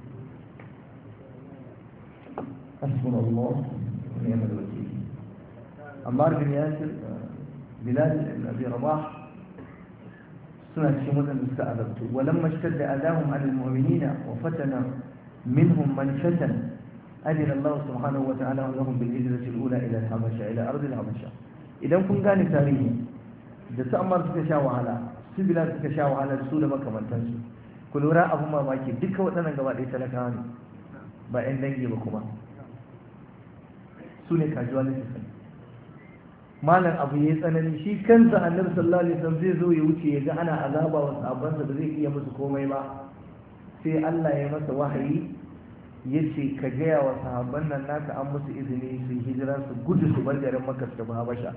asibirallah ni'mal wakil Ammar bin Yasir Bilal ibn Abi Rabah suna cikin waɗanda suka azabtu walamma ishtadda adahum ala almu'minina wa fatana minhum man fatan adina Allah subhanahu wa ta'ala lahum bil hijrati al-ula ila al-habasha ila ardi al-habasha idan kun gane tarihi da su Ammar suka sha wahala su Bilal suka sha wahala su da makamantansu ku lura abun mamaki duka waɗannan gaba ɗaya talakawa ne ba 'yan dangi ba kuma su ne casualties malam abu ya yi tsanani shi kansa annabi sallallahu alaihi wasallam zai zo ya wuce ya ga ana azaba wa sahabbansa da zai iya musu komai ba sai Allah ya masa wahayi ya ce ka gaya wa sahabban nan naka an musu izini su hijira su gudu su bar garin Makka su tafi Habasha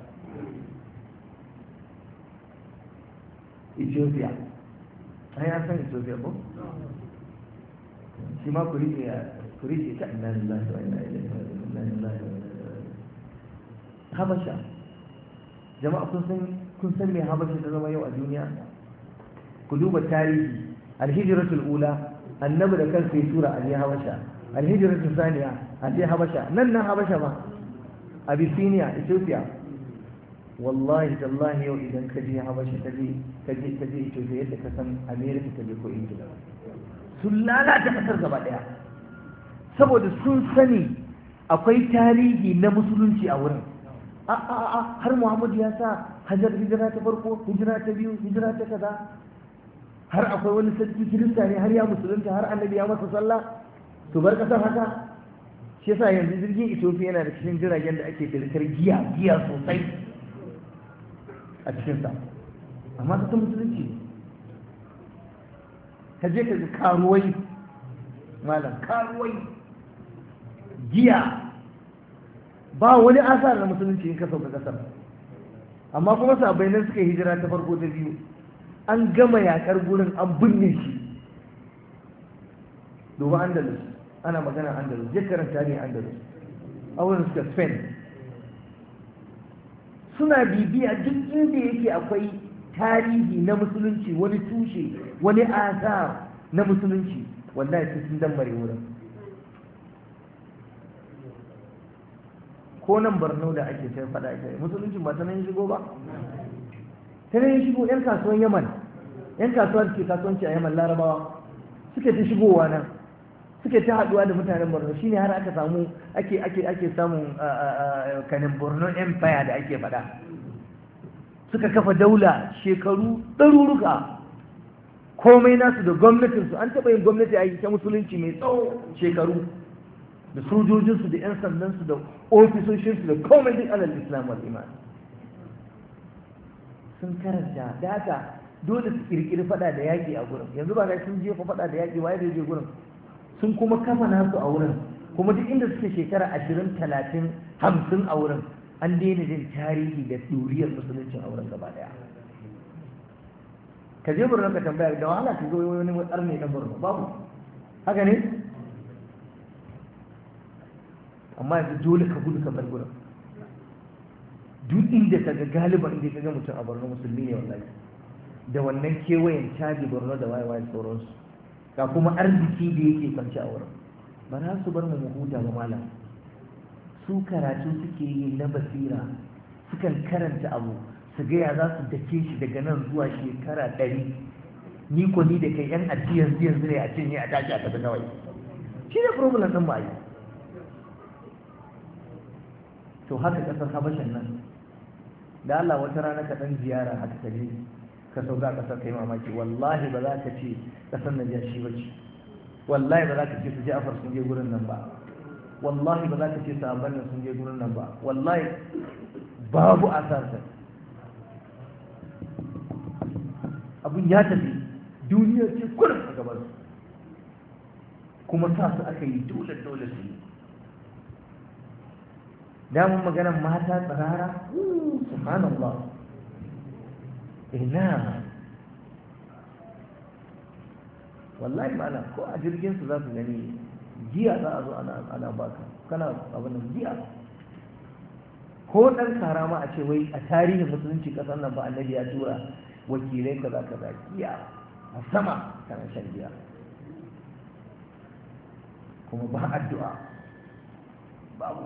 Ethiopia ai an san Ethiopia ko shi ma ku rike ku rike ta inna lillahi wa inna ilaihi raji'un Habasha jama'a kun san kun san me Habasha ta zama yau a duniya ku duba tarihi al-hijratul ula annabi da kansa ya tura a Habasha al-hijratul thaniya a Habasha nan nan Habasha ma Abyssinia Ethiopia wallahi tallahi yau idan ka je Habasha ka je ka je ka je Ethiopia yadda ka san America ka je ko Ingila sun lalata kasar gaba daya saboda sun sani akwai tarihi na musulunci a wurin a a a har Muhammadu ya sa hajar hijira ta farko hijira ta biyu hijira ta kaza har akwai wani sarki kirista ne har ya musulunta har annabi ya masa sallah to bar kasar haka shi yasa yanzu jirgin Ethiopia yana da cikin jiragen da ake dirkar giya giya sosai a cikin sa amma ta musulunci ka je ka ga karuwai malam karuwai giya, ba wani asar na musulunci in ka sauka kasar. Amma kuma sahabbai nan suka hijira ta farko ta biyu, an gama yakar gurin an binne shi. Duba Andalus, ana magana Andalus, je karanta ne Andalus, a wurin suka Spain. Suna bibiya duk inda yake akwai tarihi na musulunci, wani tushe, wani asar na musulunci, wallahi sai sun dambare wurin. Ko nan Borno da ake sai fada ake musulunci ba ta nan shigo ba, ta nan shigo. Yan kasuwan Yaman, yan kasuwa da ke kasuwanci a Yaman, Larabawa suke ta shigowa nan, suke ta haduwa da mutanen Borno. Shine har aka samu ake ake ake samun kanin Borno Empire da ake fada. Suka kafa daula shekaru ɗaruruka, komai nasu da gwamnatinsu. An taɓa yin gwamnati a ta musulunci mai tsawo shekaru, da sojojinsu da 'yan sandansu da ofisoshinsu da komai duk alal islam wal iman. Sun karanta da haka dole su kirkiri fada da yaƙi a gurin. Yanzu ba ga sun jefa fada da yaƙi, waye da je gurin? Sun kuma kafa nasu a wurin, kuma duk inda suke shekara ashirin talatin hamsin a wurin, an daina jin tarihi da duriyar musuluncin a wurin gaba daya. Ka je Borno ka tambaya, da wahala ka zo wani matsar ne na Borno, babu. Haka ne? Amma yanzu dole ka gudu ka bar gurin. Duk inda ka ga galiban inda ka ga mutum a Borno musulmi ne wallahi, da wannan kewayen caji Borno da waye waye sauransu, ga kuma arziki da yake kwanci a wurin. Ba za su bar mu mu huta ba malam. Su karatu suke yi na basira, sukan karanta abu su gaya za su dake shi daga nan zuwa shekara ɗari. Ni ko ni da kai yan ajiyar yanzu ne a cinye a tashi a tafi kawai. Shi ne problem ɗin ba yi. To haka ƙasar Habashan nan, da Allah wata rana ka ɗan ziyara haka ka je ka sauka ƙasar kai mamaki. Wallahi ba za ka ce ƙasar Najashi ba ce, wallahi ba za ka ce su Ja'far sun je gurin nan ba, wallahi ba za ka ce sahabban nan sun je gurin nan ba, wallahi babu asar ta. Abin ya tafi, duniya ce kullum a gaban su, kuma sa su aka yi dole dole su yi. Damun maganar mata tsirara, subhanallah, ina wallahi ma'ana ko a jirgin su za su gani giya za a zo ana baka kana abin nan giya. Ko dan karama a ce wai a tarihin musulunci kasar nan ba annabi ya tura wakilai kaza kaza, giya a sama kana shan giya, kuma ba addu'a babu.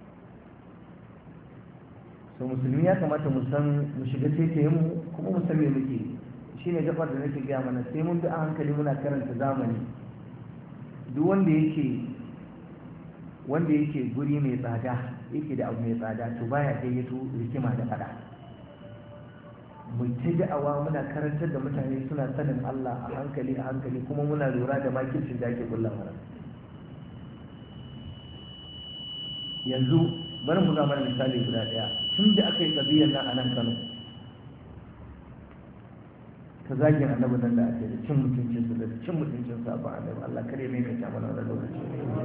So musulmi ya kamata mu san mu shiga taitayen mu, kuma mu san me muke. Shine gabar da nake gaya mana, sai mun bi a hankali muna karanta zamani. Duk wanda yake wanda yake guri mai tsada, yake da abu mai tsada, to baya gayyato rikima da fada. Mu ta da'awa muna karantar da mutane suna sanin Allah a hankali a hankali, kuma muna lura da makircin da ake kulla mana. Yanzu bari mu ga mana misali guda daya. Tun da aka yi kabiyar nan a nan Kano, ta zagin annabi nan da ake da cin mutuncin su da cin mutuncin sa ba annabi, Allah kare mai mai mana wannan lokaci.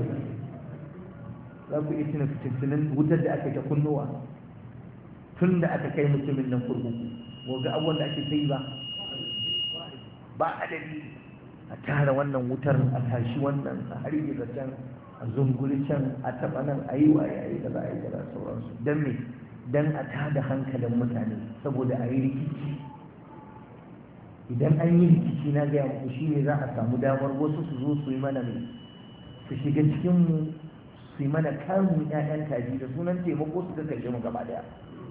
Za ku iya tuna fitintunin wutar da aka ta kunnuwa tun da aka kai mutumin nan kurkuku. Mu ga abubuwan da ake ta yi ba ba adadi. A tara wannan wutar, a tashi wannan, a harbe da can, a zunguri can, a taɓa nan, a yi waye a yi da za a yi da sauransu. Don me? Don a tada hankalin mutane, saboda a yi rikici. Idan an yi rikici, na gaya muku, shi ne za a samu damar wasu su zo su yi mana mai, su shiga cikinmu su yi mana kamun 'ya'yan kaji da sunan taimako su ga kashe mu gaba daya.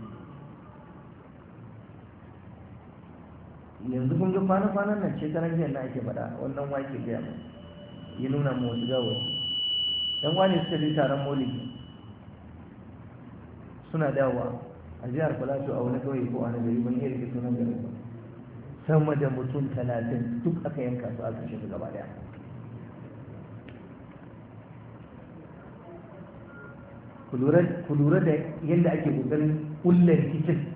Yanzu kun ga kwana-kwanan nan shekaran jiya na ake faɗa, wannan wake gaya mu ya nuna mu wasu gawaci. Dan wani suka je taron maulidi suna dawowa a jihar Filato a wani kauye ko a wani gari, ban iya rike sunan garin ba. Sama da mutum talatin duk aka yanka su aka kashe su gaba daya. Ku lura da yadda ake ƙoƙarin ƙullar rikicin,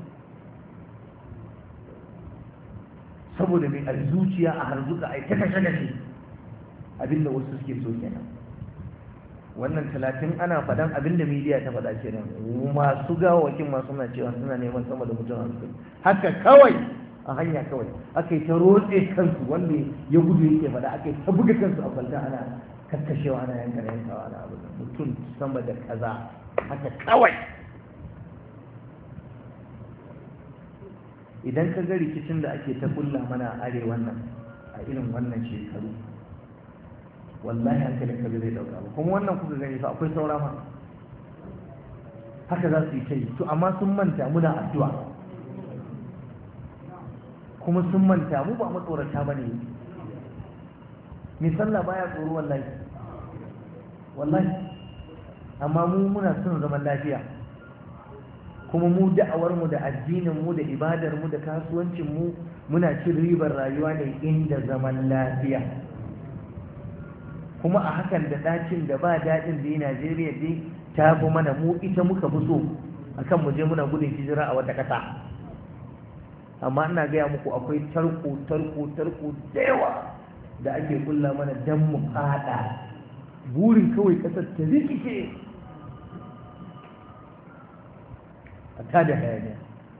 saboda mai zuciya a harzuka a ta kashe kashe, abinda wasu suke so kenan. wannan talatin ana faɗan abin da midiya ta faɗa kenan, masu gawawakin masu na cewa suna neman sama da mutum hamsin haka kawai a hanya kawai aka yi ta rotse kansu, wanda ya gudu yake faɗa aka yi ta buga kansu a kwalta ana kakkashewa ana yanka yankawa ana abu mutum sama da kaza haka kawai. Idan ka ga rikicin da ake ta kulla mana a arewan nan a irin wannan shekaru wallahi hankalin ka zai dauka ba, kuma wannan kuka gani fa akwai saura ma haka za su yi kai to amma sun manta muna addu'a, kuma sun manta mu ba matsorata bane. mai sallah baya tsoro wallahi wallahi, amma mu muna son zaman lafiya, kuma mu da'awar mu da addinin mu da ibadar mu da kasuwancin mu muna cin ribar rayuwa ne inda zaman lafiya. Kuma a hakan da ɗacin da ba daɗin da yi Najeriya dai ta fi mana, mu ita muka fi so akan mu je muna gudun hijira a wata ƙasa. Amma ina gaya muku akwai tarko tarko tarko da yawa da ake kulla mana dan mu fada, burin kawai ƙasar ta rikice a tada hayaniya.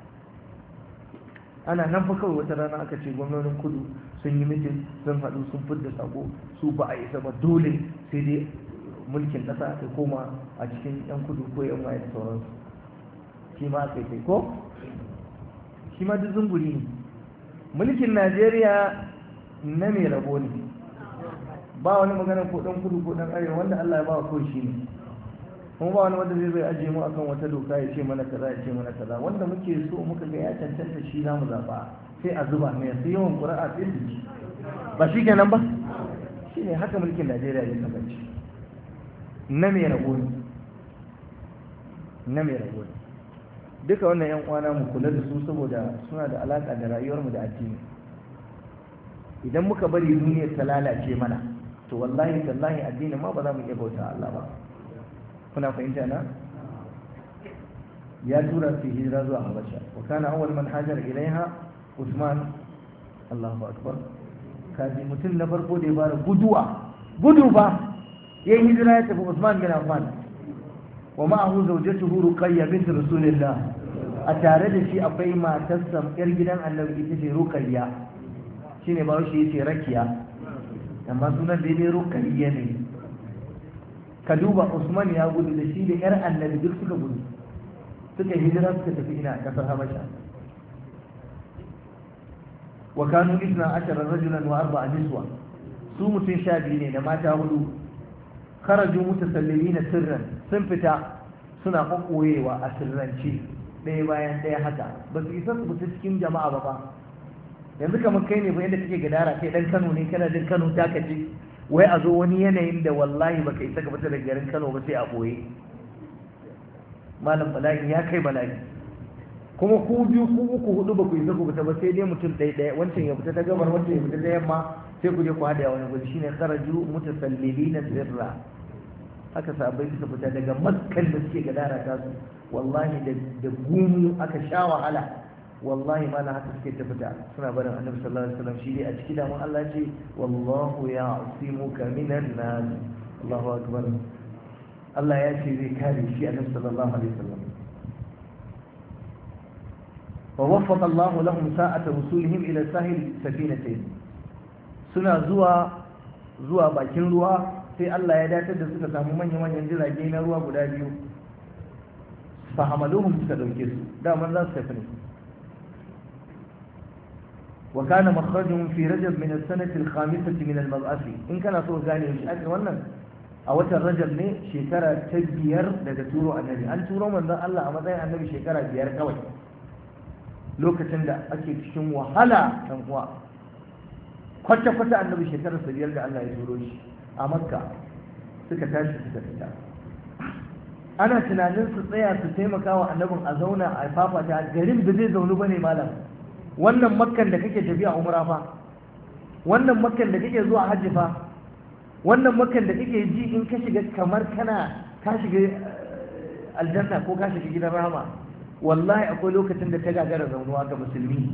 Ana nan fa kawai wata rana aka ce gwamnonin kudu sun yi mitin sun haɗu sun fidda sako su ba a isa ba, dole sai dai mulkin ƙasa ya koma a cikin yan kudu ko yan waye da sauransu. Shi ma aka yi ko shi ma duk zunguri ne. Mulkin Najeriya na mai rabo ne, ba wani magana ko ɗan kudu ko ɗan arewa, wanda Allah ya ba wa kawai shi ne. Kuma ba wani wanda zai zai ajiye mu akan wata doka ya ce mana kaza ya ce mana kaza, wanda muke so muka ga ya cancanta shi za mu zaɓa sai a zuba mai sai yawan ƙura'a sai su ci, ba shi kenan ba. Shi ne haka mulkin Najeriya ya kasance, na mai rabo ne, na mai rabo ne. Duka wannan yan uwana mu kula da su saboda suna da alaka da rayuwarmu da addini. Idan muka bari duniyar ta lalace mana to wallahi tallahi addini ma ba za mu iya bauta Allah ba. Kuna fahimta na? Ya tura su hijira zuwa Habasha, wa kana awwal man hajara ilaiha Usman. Allahu akbar. Kaji mutum na farko da ya fara guduwa gudu ba yayin hijira ya tafi Usman bin Affan, wa ma'ahu zawjatuhu Ruqayya bint Rasulillah. A tare da shi akwai matarsa yar gidan Annabi ita ce Ruqayya, shine ba shi yace Rakiya, amma sunan daidai Ruqayya ne. Ka duba Usman ya gudu da shi da yar Annabi duk suka gudu, suka hijira suka tafi ina kasar Habasha. Wa kanu isna ashara rajulan wa arba'a niswa, su mutum sha biyu ne da mata hudu. Kharaju mutasallilina sirran, sun fita suna kokoyewa a sirrance ɗaya bayan ɗaya haka, ba su isa su fita cikin jama'a ba ba. Yanzu kamar kai ne ba yadda kake gadara kai dan Kano ne, kana jin Kano ta kace wai a zo wani yanayin da wallahi baka isa ka fita daga garin Kano ba sai a boye. Malam bala'i ya kai bala'i. Kuma ku biyu ku uku hudu ba ku isa ku fita ba, sai dai mutum ɗaya ɗaya, wancan ya fita ta gabar wancan ya fita ta yamma, sai ku je ku hada wani guri. Shine kharaju mutasallilina sirra. Haka sahabbai suka fita daga Makkan da suke gadara ta su, wallahi da gumu aka sha wahala, wallahi ma na haka suke ta fita suna barin Annabi sallallahu alaihi wasallam. Shi dai a ciki da mun Allah ce wallahu ya'simuka minan nas. Allahu akbar. Allah ya ce zai kare shi Annabi sallallahu alaihi wasallam. wa waffaqa Allah lahum sa'ata wusulihim ila sahil safinatayn. Suna zuwa zuwa bakin ruwa sai Allah ya datar da suka samu manyan manyan jirage na ruwa guda biyu, fa hamaluhum suka dauke su, da man za su tafi ne. wa kana makhrajuhum fi rajab min as-sanati al-khamisati min al-mab'ath. in kana so gane shi aka wannan a watan rajab ne shekara ta biyar daga turo annabi. An turo manzon Allah a matsayin annabi shekara biyar kawai, lokacin da ake cikin wahala dan uwa. kwata kwata annabi shekarar sa biyar da Allah ya turo shi a Makka, suka tashi suka fita. Ana tunanin su tsaya su taimaka wa annabin a zauna a fafata, garin da zai zaunu bane malam. Wannan Makkan da kake tafiya umra fa, wannan Makkan da kake zuwa hajji fa, wannan Makkan da kake ji in ka shiga kamar kana ka shiga aljanna ko ka shiga gidan rahama, wallahi akwai lokacin da ta gagara zaunuwa ga musulmi,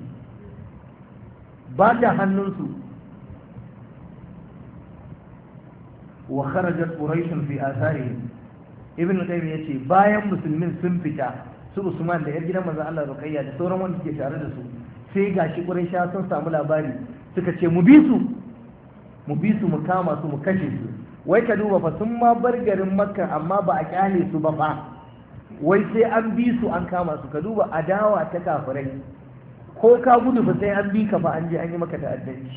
ba ta hannunsu. wa kharajat quraish fi atharihim ibn qayyim yace bayan musulmin sun fita su Usman da yar gidan manzon Allah Ruqayya da sauran wanda suke tare da su sai gashi quraisha sun samu labari suka ce mu bi su mu bi su mu kama su mu kashe su wai ka duba fa sun ma bar garin Makka amma ba a kyale su ba fa wai sai an bi su an kama su ka duba adawa ta kafirai ko ka gudu fa sai an bi ka fa an je an yi maka ta'addanci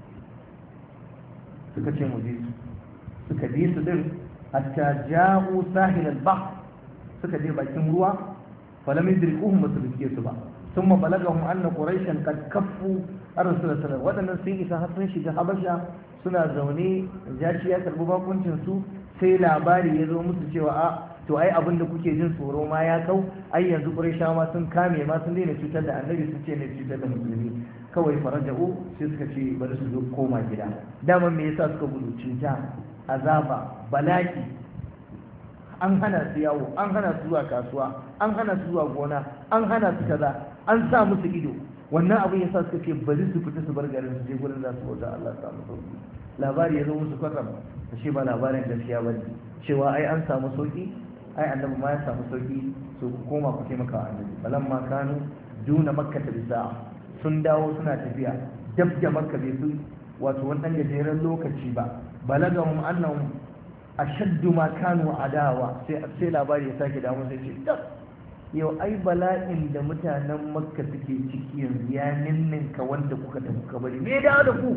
suka ce mu bi su suka bi su din hatta ja'u sahil al-bahr suka je bakin ruwa falam yudrikuhum musulke su ba thumma balagahum anna quraishan qad kaffu ar-rasul sallallahu wadannan sun isa har sun shiga habasha suna zaune jashi ya karbi bakuncin su sai labari ya zo musu cewa a to ai abin da kuke jin tsoro ma ya kau ai yanzu quraisha ma sun kame ma sun daina cutar da annabi sun ce ne cutar da musulmi kawai faraja'u sai suka ce bari su zo koma gida dama me yasa suka gudu cuta azaba bala'i an hana su yawo an hana su zuwa kasuwa an hana su zuwa gona an hana su kaza an sa musu ido wannan abin yasa suka ce bari su fita su bar garin su je gurin za su bauta Allah ta musu sauki labari ya zo musu kwatsam da shi ba labarin gaskiya ba ne cewa ai an samu sauki ai annabi ma ya samu sauki so ku koma ku taimaka wa annabi balamma kanu duna makka ta bisa sun dawo suna tafiya dab da makka bai su wato wani ɗan gajeren lokaci ba balagahum annahum ashaddu ma kanu adawa sai sai labari ya sake damu sai ce dab yau ai bala'in da mutanen makka suke ciki yanzu ya ninninka wanda kuka tafi kabari me da da ku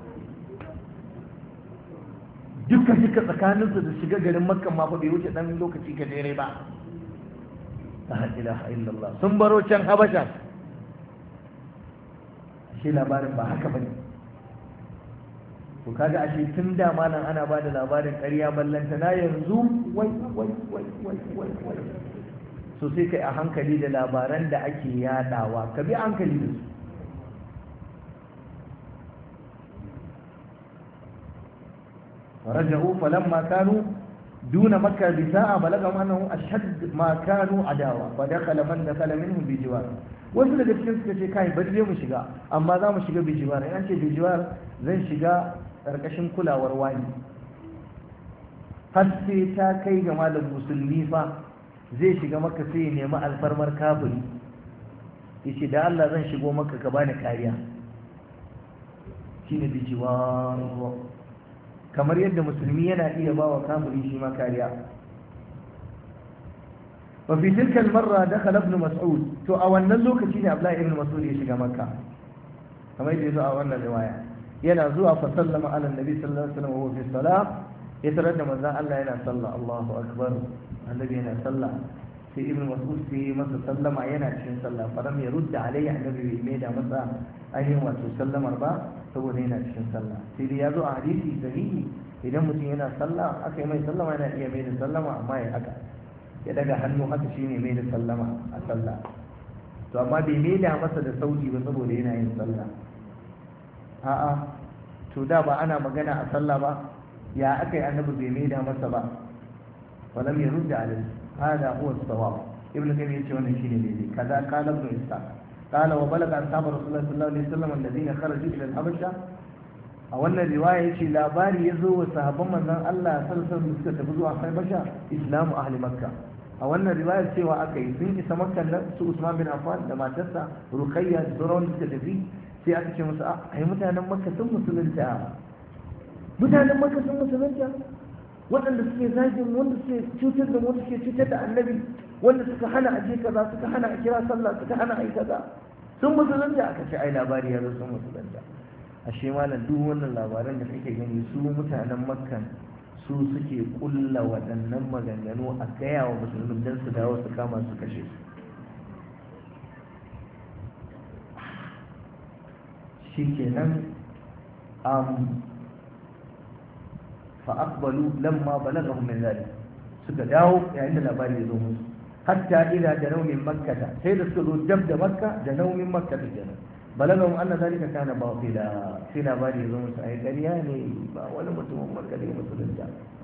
duka duka tsakaninsu da shiga garin makka ma fa bai wuce dan lokaci gajere ba la ilaha illallah sun baro can habasha shi labarin ba haka bane to kaga ashe tun da malam ana ba da labarin ƙarya ballanta na yanzu wai wai wai wai wai wai so sai kai a hankali da labaran da ake yadawa ka bi hankali da su raja'u falamma kanu duna makka bi sa'a balagam annahum ashad ma kanu adawa fa dakhala man dakhala minhum bi jiwar wasu daga cikin suka ce kai bari dai mu shiga amma za mu shiga bi jiwar an ce bi jiwar zan shiga ƙarƙashin kulawar wani har sai ta kai ga malam musulmi fa zai shiga maka sai ya nemi alfarmar kafiri ya ce da Allah zan shigo maka ka bani kariya shi ne bijiwa kamar yadda musulmi yana iya ba wa kafiri shi ma kariya wa fi tilka almarra dakhala ibn mas'ud to a wannan lokaci ne Abdullahi ibn Mas'ud ya shiga makka kamar yadda yazo a wannan riwaya yana zuwa fa sallama ala annabi sallallahu alaihi wasallam wa fi salat ya tarar da manzon Allah yana sallah Allahu akbar annabi yana sallah sai ibn mas'ud sai masa sallama yana cikin sallah faram ya rudda alayhi annabi bai mai da masa ainihin wato sallamar ba saboda yana cikin sallah sai dai ya zo a hadisi sahihi idan mutum yana sallah aka yi mai sallama yana iya mai da sallama amma ya haka ya daga hannu haka shine mai da sallama a sallah to amma bai mai da masa da sauki ba saboda yana yin sallah a'a to da ba ana magana a sallah ba ya aka yi annabi bai mai da masa ba walam ya rudda alayhi hada huwa as-sawab ibnu kayyim yace wannan shine daidai kaza qala ibn ishaq qala wa balaga ashab rasulullah sallallahu alaihi wasallam alladhina kharaju ila al-habasha a wannan riwaya yace labari yazo wa sahabban manzon Allah sallallahu alaihi wasallam suka tafi zuwa habasha islamu ahli makka a wannan riwayar cewa aka yi sun isa makka su usman bin affan da matarsa ruqayya da sauran suka tafi sai aka ce musu ai mutanen makka sun musulunta mutanen makka sun musulunta waɗanda suke zagin wanda suke cutar da wanda suke cutar da annabi wanda suka hana aje kaza suka hana a kira sallah suka hana a yi kaza sun musulunta aka ce ai labari ya zo sun musulunta ashe malam duk wannan labaran da kake gani su mutanen makka su suke kulla waɗannan maganganu a gaya wa musulmin don su dawo su kama su kashe su shi kenan فأقبلوا لما بلغهم من ذلك سكداو يعني labari yazo musu hatta ila janaw min makkah sai da su dab da makka janaw min makkah jana balagahum anna zalika kana batila sai labari yazo musu ai ƙarya ne ba wani mutumin makka da musulunta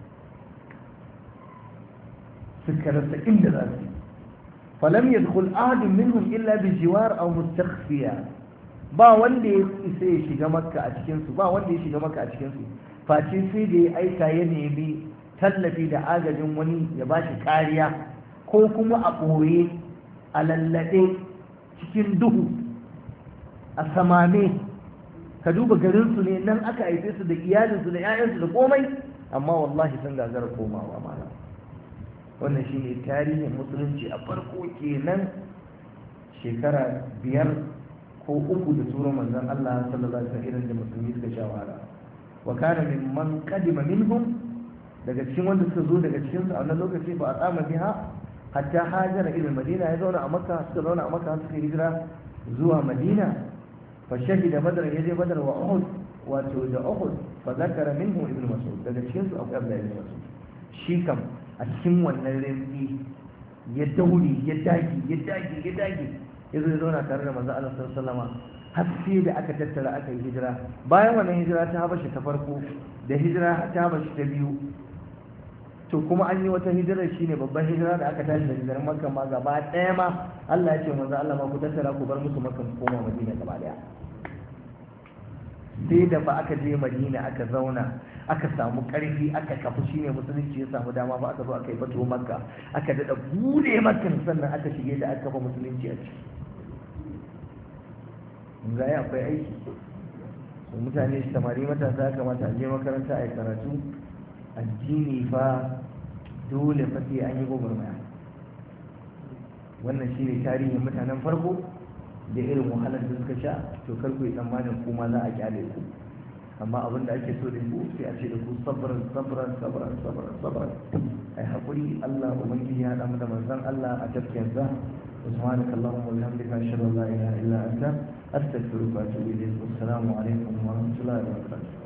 suka rasa inda za su falam yadkhul ahad minhum illa bi jiwar aw mustakhfiya ba wanda ya isa ya shiga makka a cikin su ba wanda ya shiga makka a cikin su face sai da ya aika ya nemi tallafi da agajin wani ya ba shi kariya ko kuma a ɓoye a lallaɗe cikin duhu a samame. ka duba garinsu ne nan aka haife su da iyalinsu da 'ya'yansu da komai, amma wallahi sun gagara komawa mana. wannan shi ne tarihin musulunci a farko kenan, shekara biyar ko uku da tura manzon Allah sallallahu alaihi wasallam da musulmi suka sha wahala. wa kana mimman qadima minhum, daga cikin wanda suka zo daga cikin su a wannan lokaci ba a tsama biha hatta hajara ila madina, ya zauna a makka, suka zauna a makka suka hijira zuwa madina. fa shahida badr, yaje badr wa uhud, wato da uhud. fa zakara minhu ibnu mas'ud, daga cikin su akwai abdullahi ibn mas'ud. shi kam a cikin wannan rinzi ya dauri ya dage ya dage ya dage ya zo ya zauna tare da manzo Allah sallallahu alaihi wasallam har sai da aka tattara aka yi hijira. bayan wannan hijira ta habashi ta farko da hijira ta habashi ta biyu, to kuma an yi wata hijira shine babban hijira da aka tashi da hijirar makka ma gaba daya ma Allah ya ce manzo Allah ma ku tattara ku bar musu makka ku koma madina gaba daya. sai da ba aka je madina aka zauna aka samu karfi aka kafu shine musulunci ya samu dama ba aka zo aka yi fato makka aka dada bude makka sannan aka shige da aka kafa musulunci a ciki. zai akwai aiki, mutane samari matasa ya kamata a je makaranta a yi karatu. addini fa dole fa sai an yi gwagwarmaya. wannan shi ne tarihin mutanen farko da irin wahalar da suka sha. to kar ku yi tsammanin kuma za a kyale ku, amma abin da ake so da ku sai a ce da ku sabran sabran sabran sabran sabran ai hakuri. Allah ubangiji ya hada mu da manzon Allah a tafkiyarsa. سبحانك اللهم وبحمدك اشهد ان لا اله الا انت استغفرك واتوب اليك. والسلام عليكم ورحمه الله وبركاته.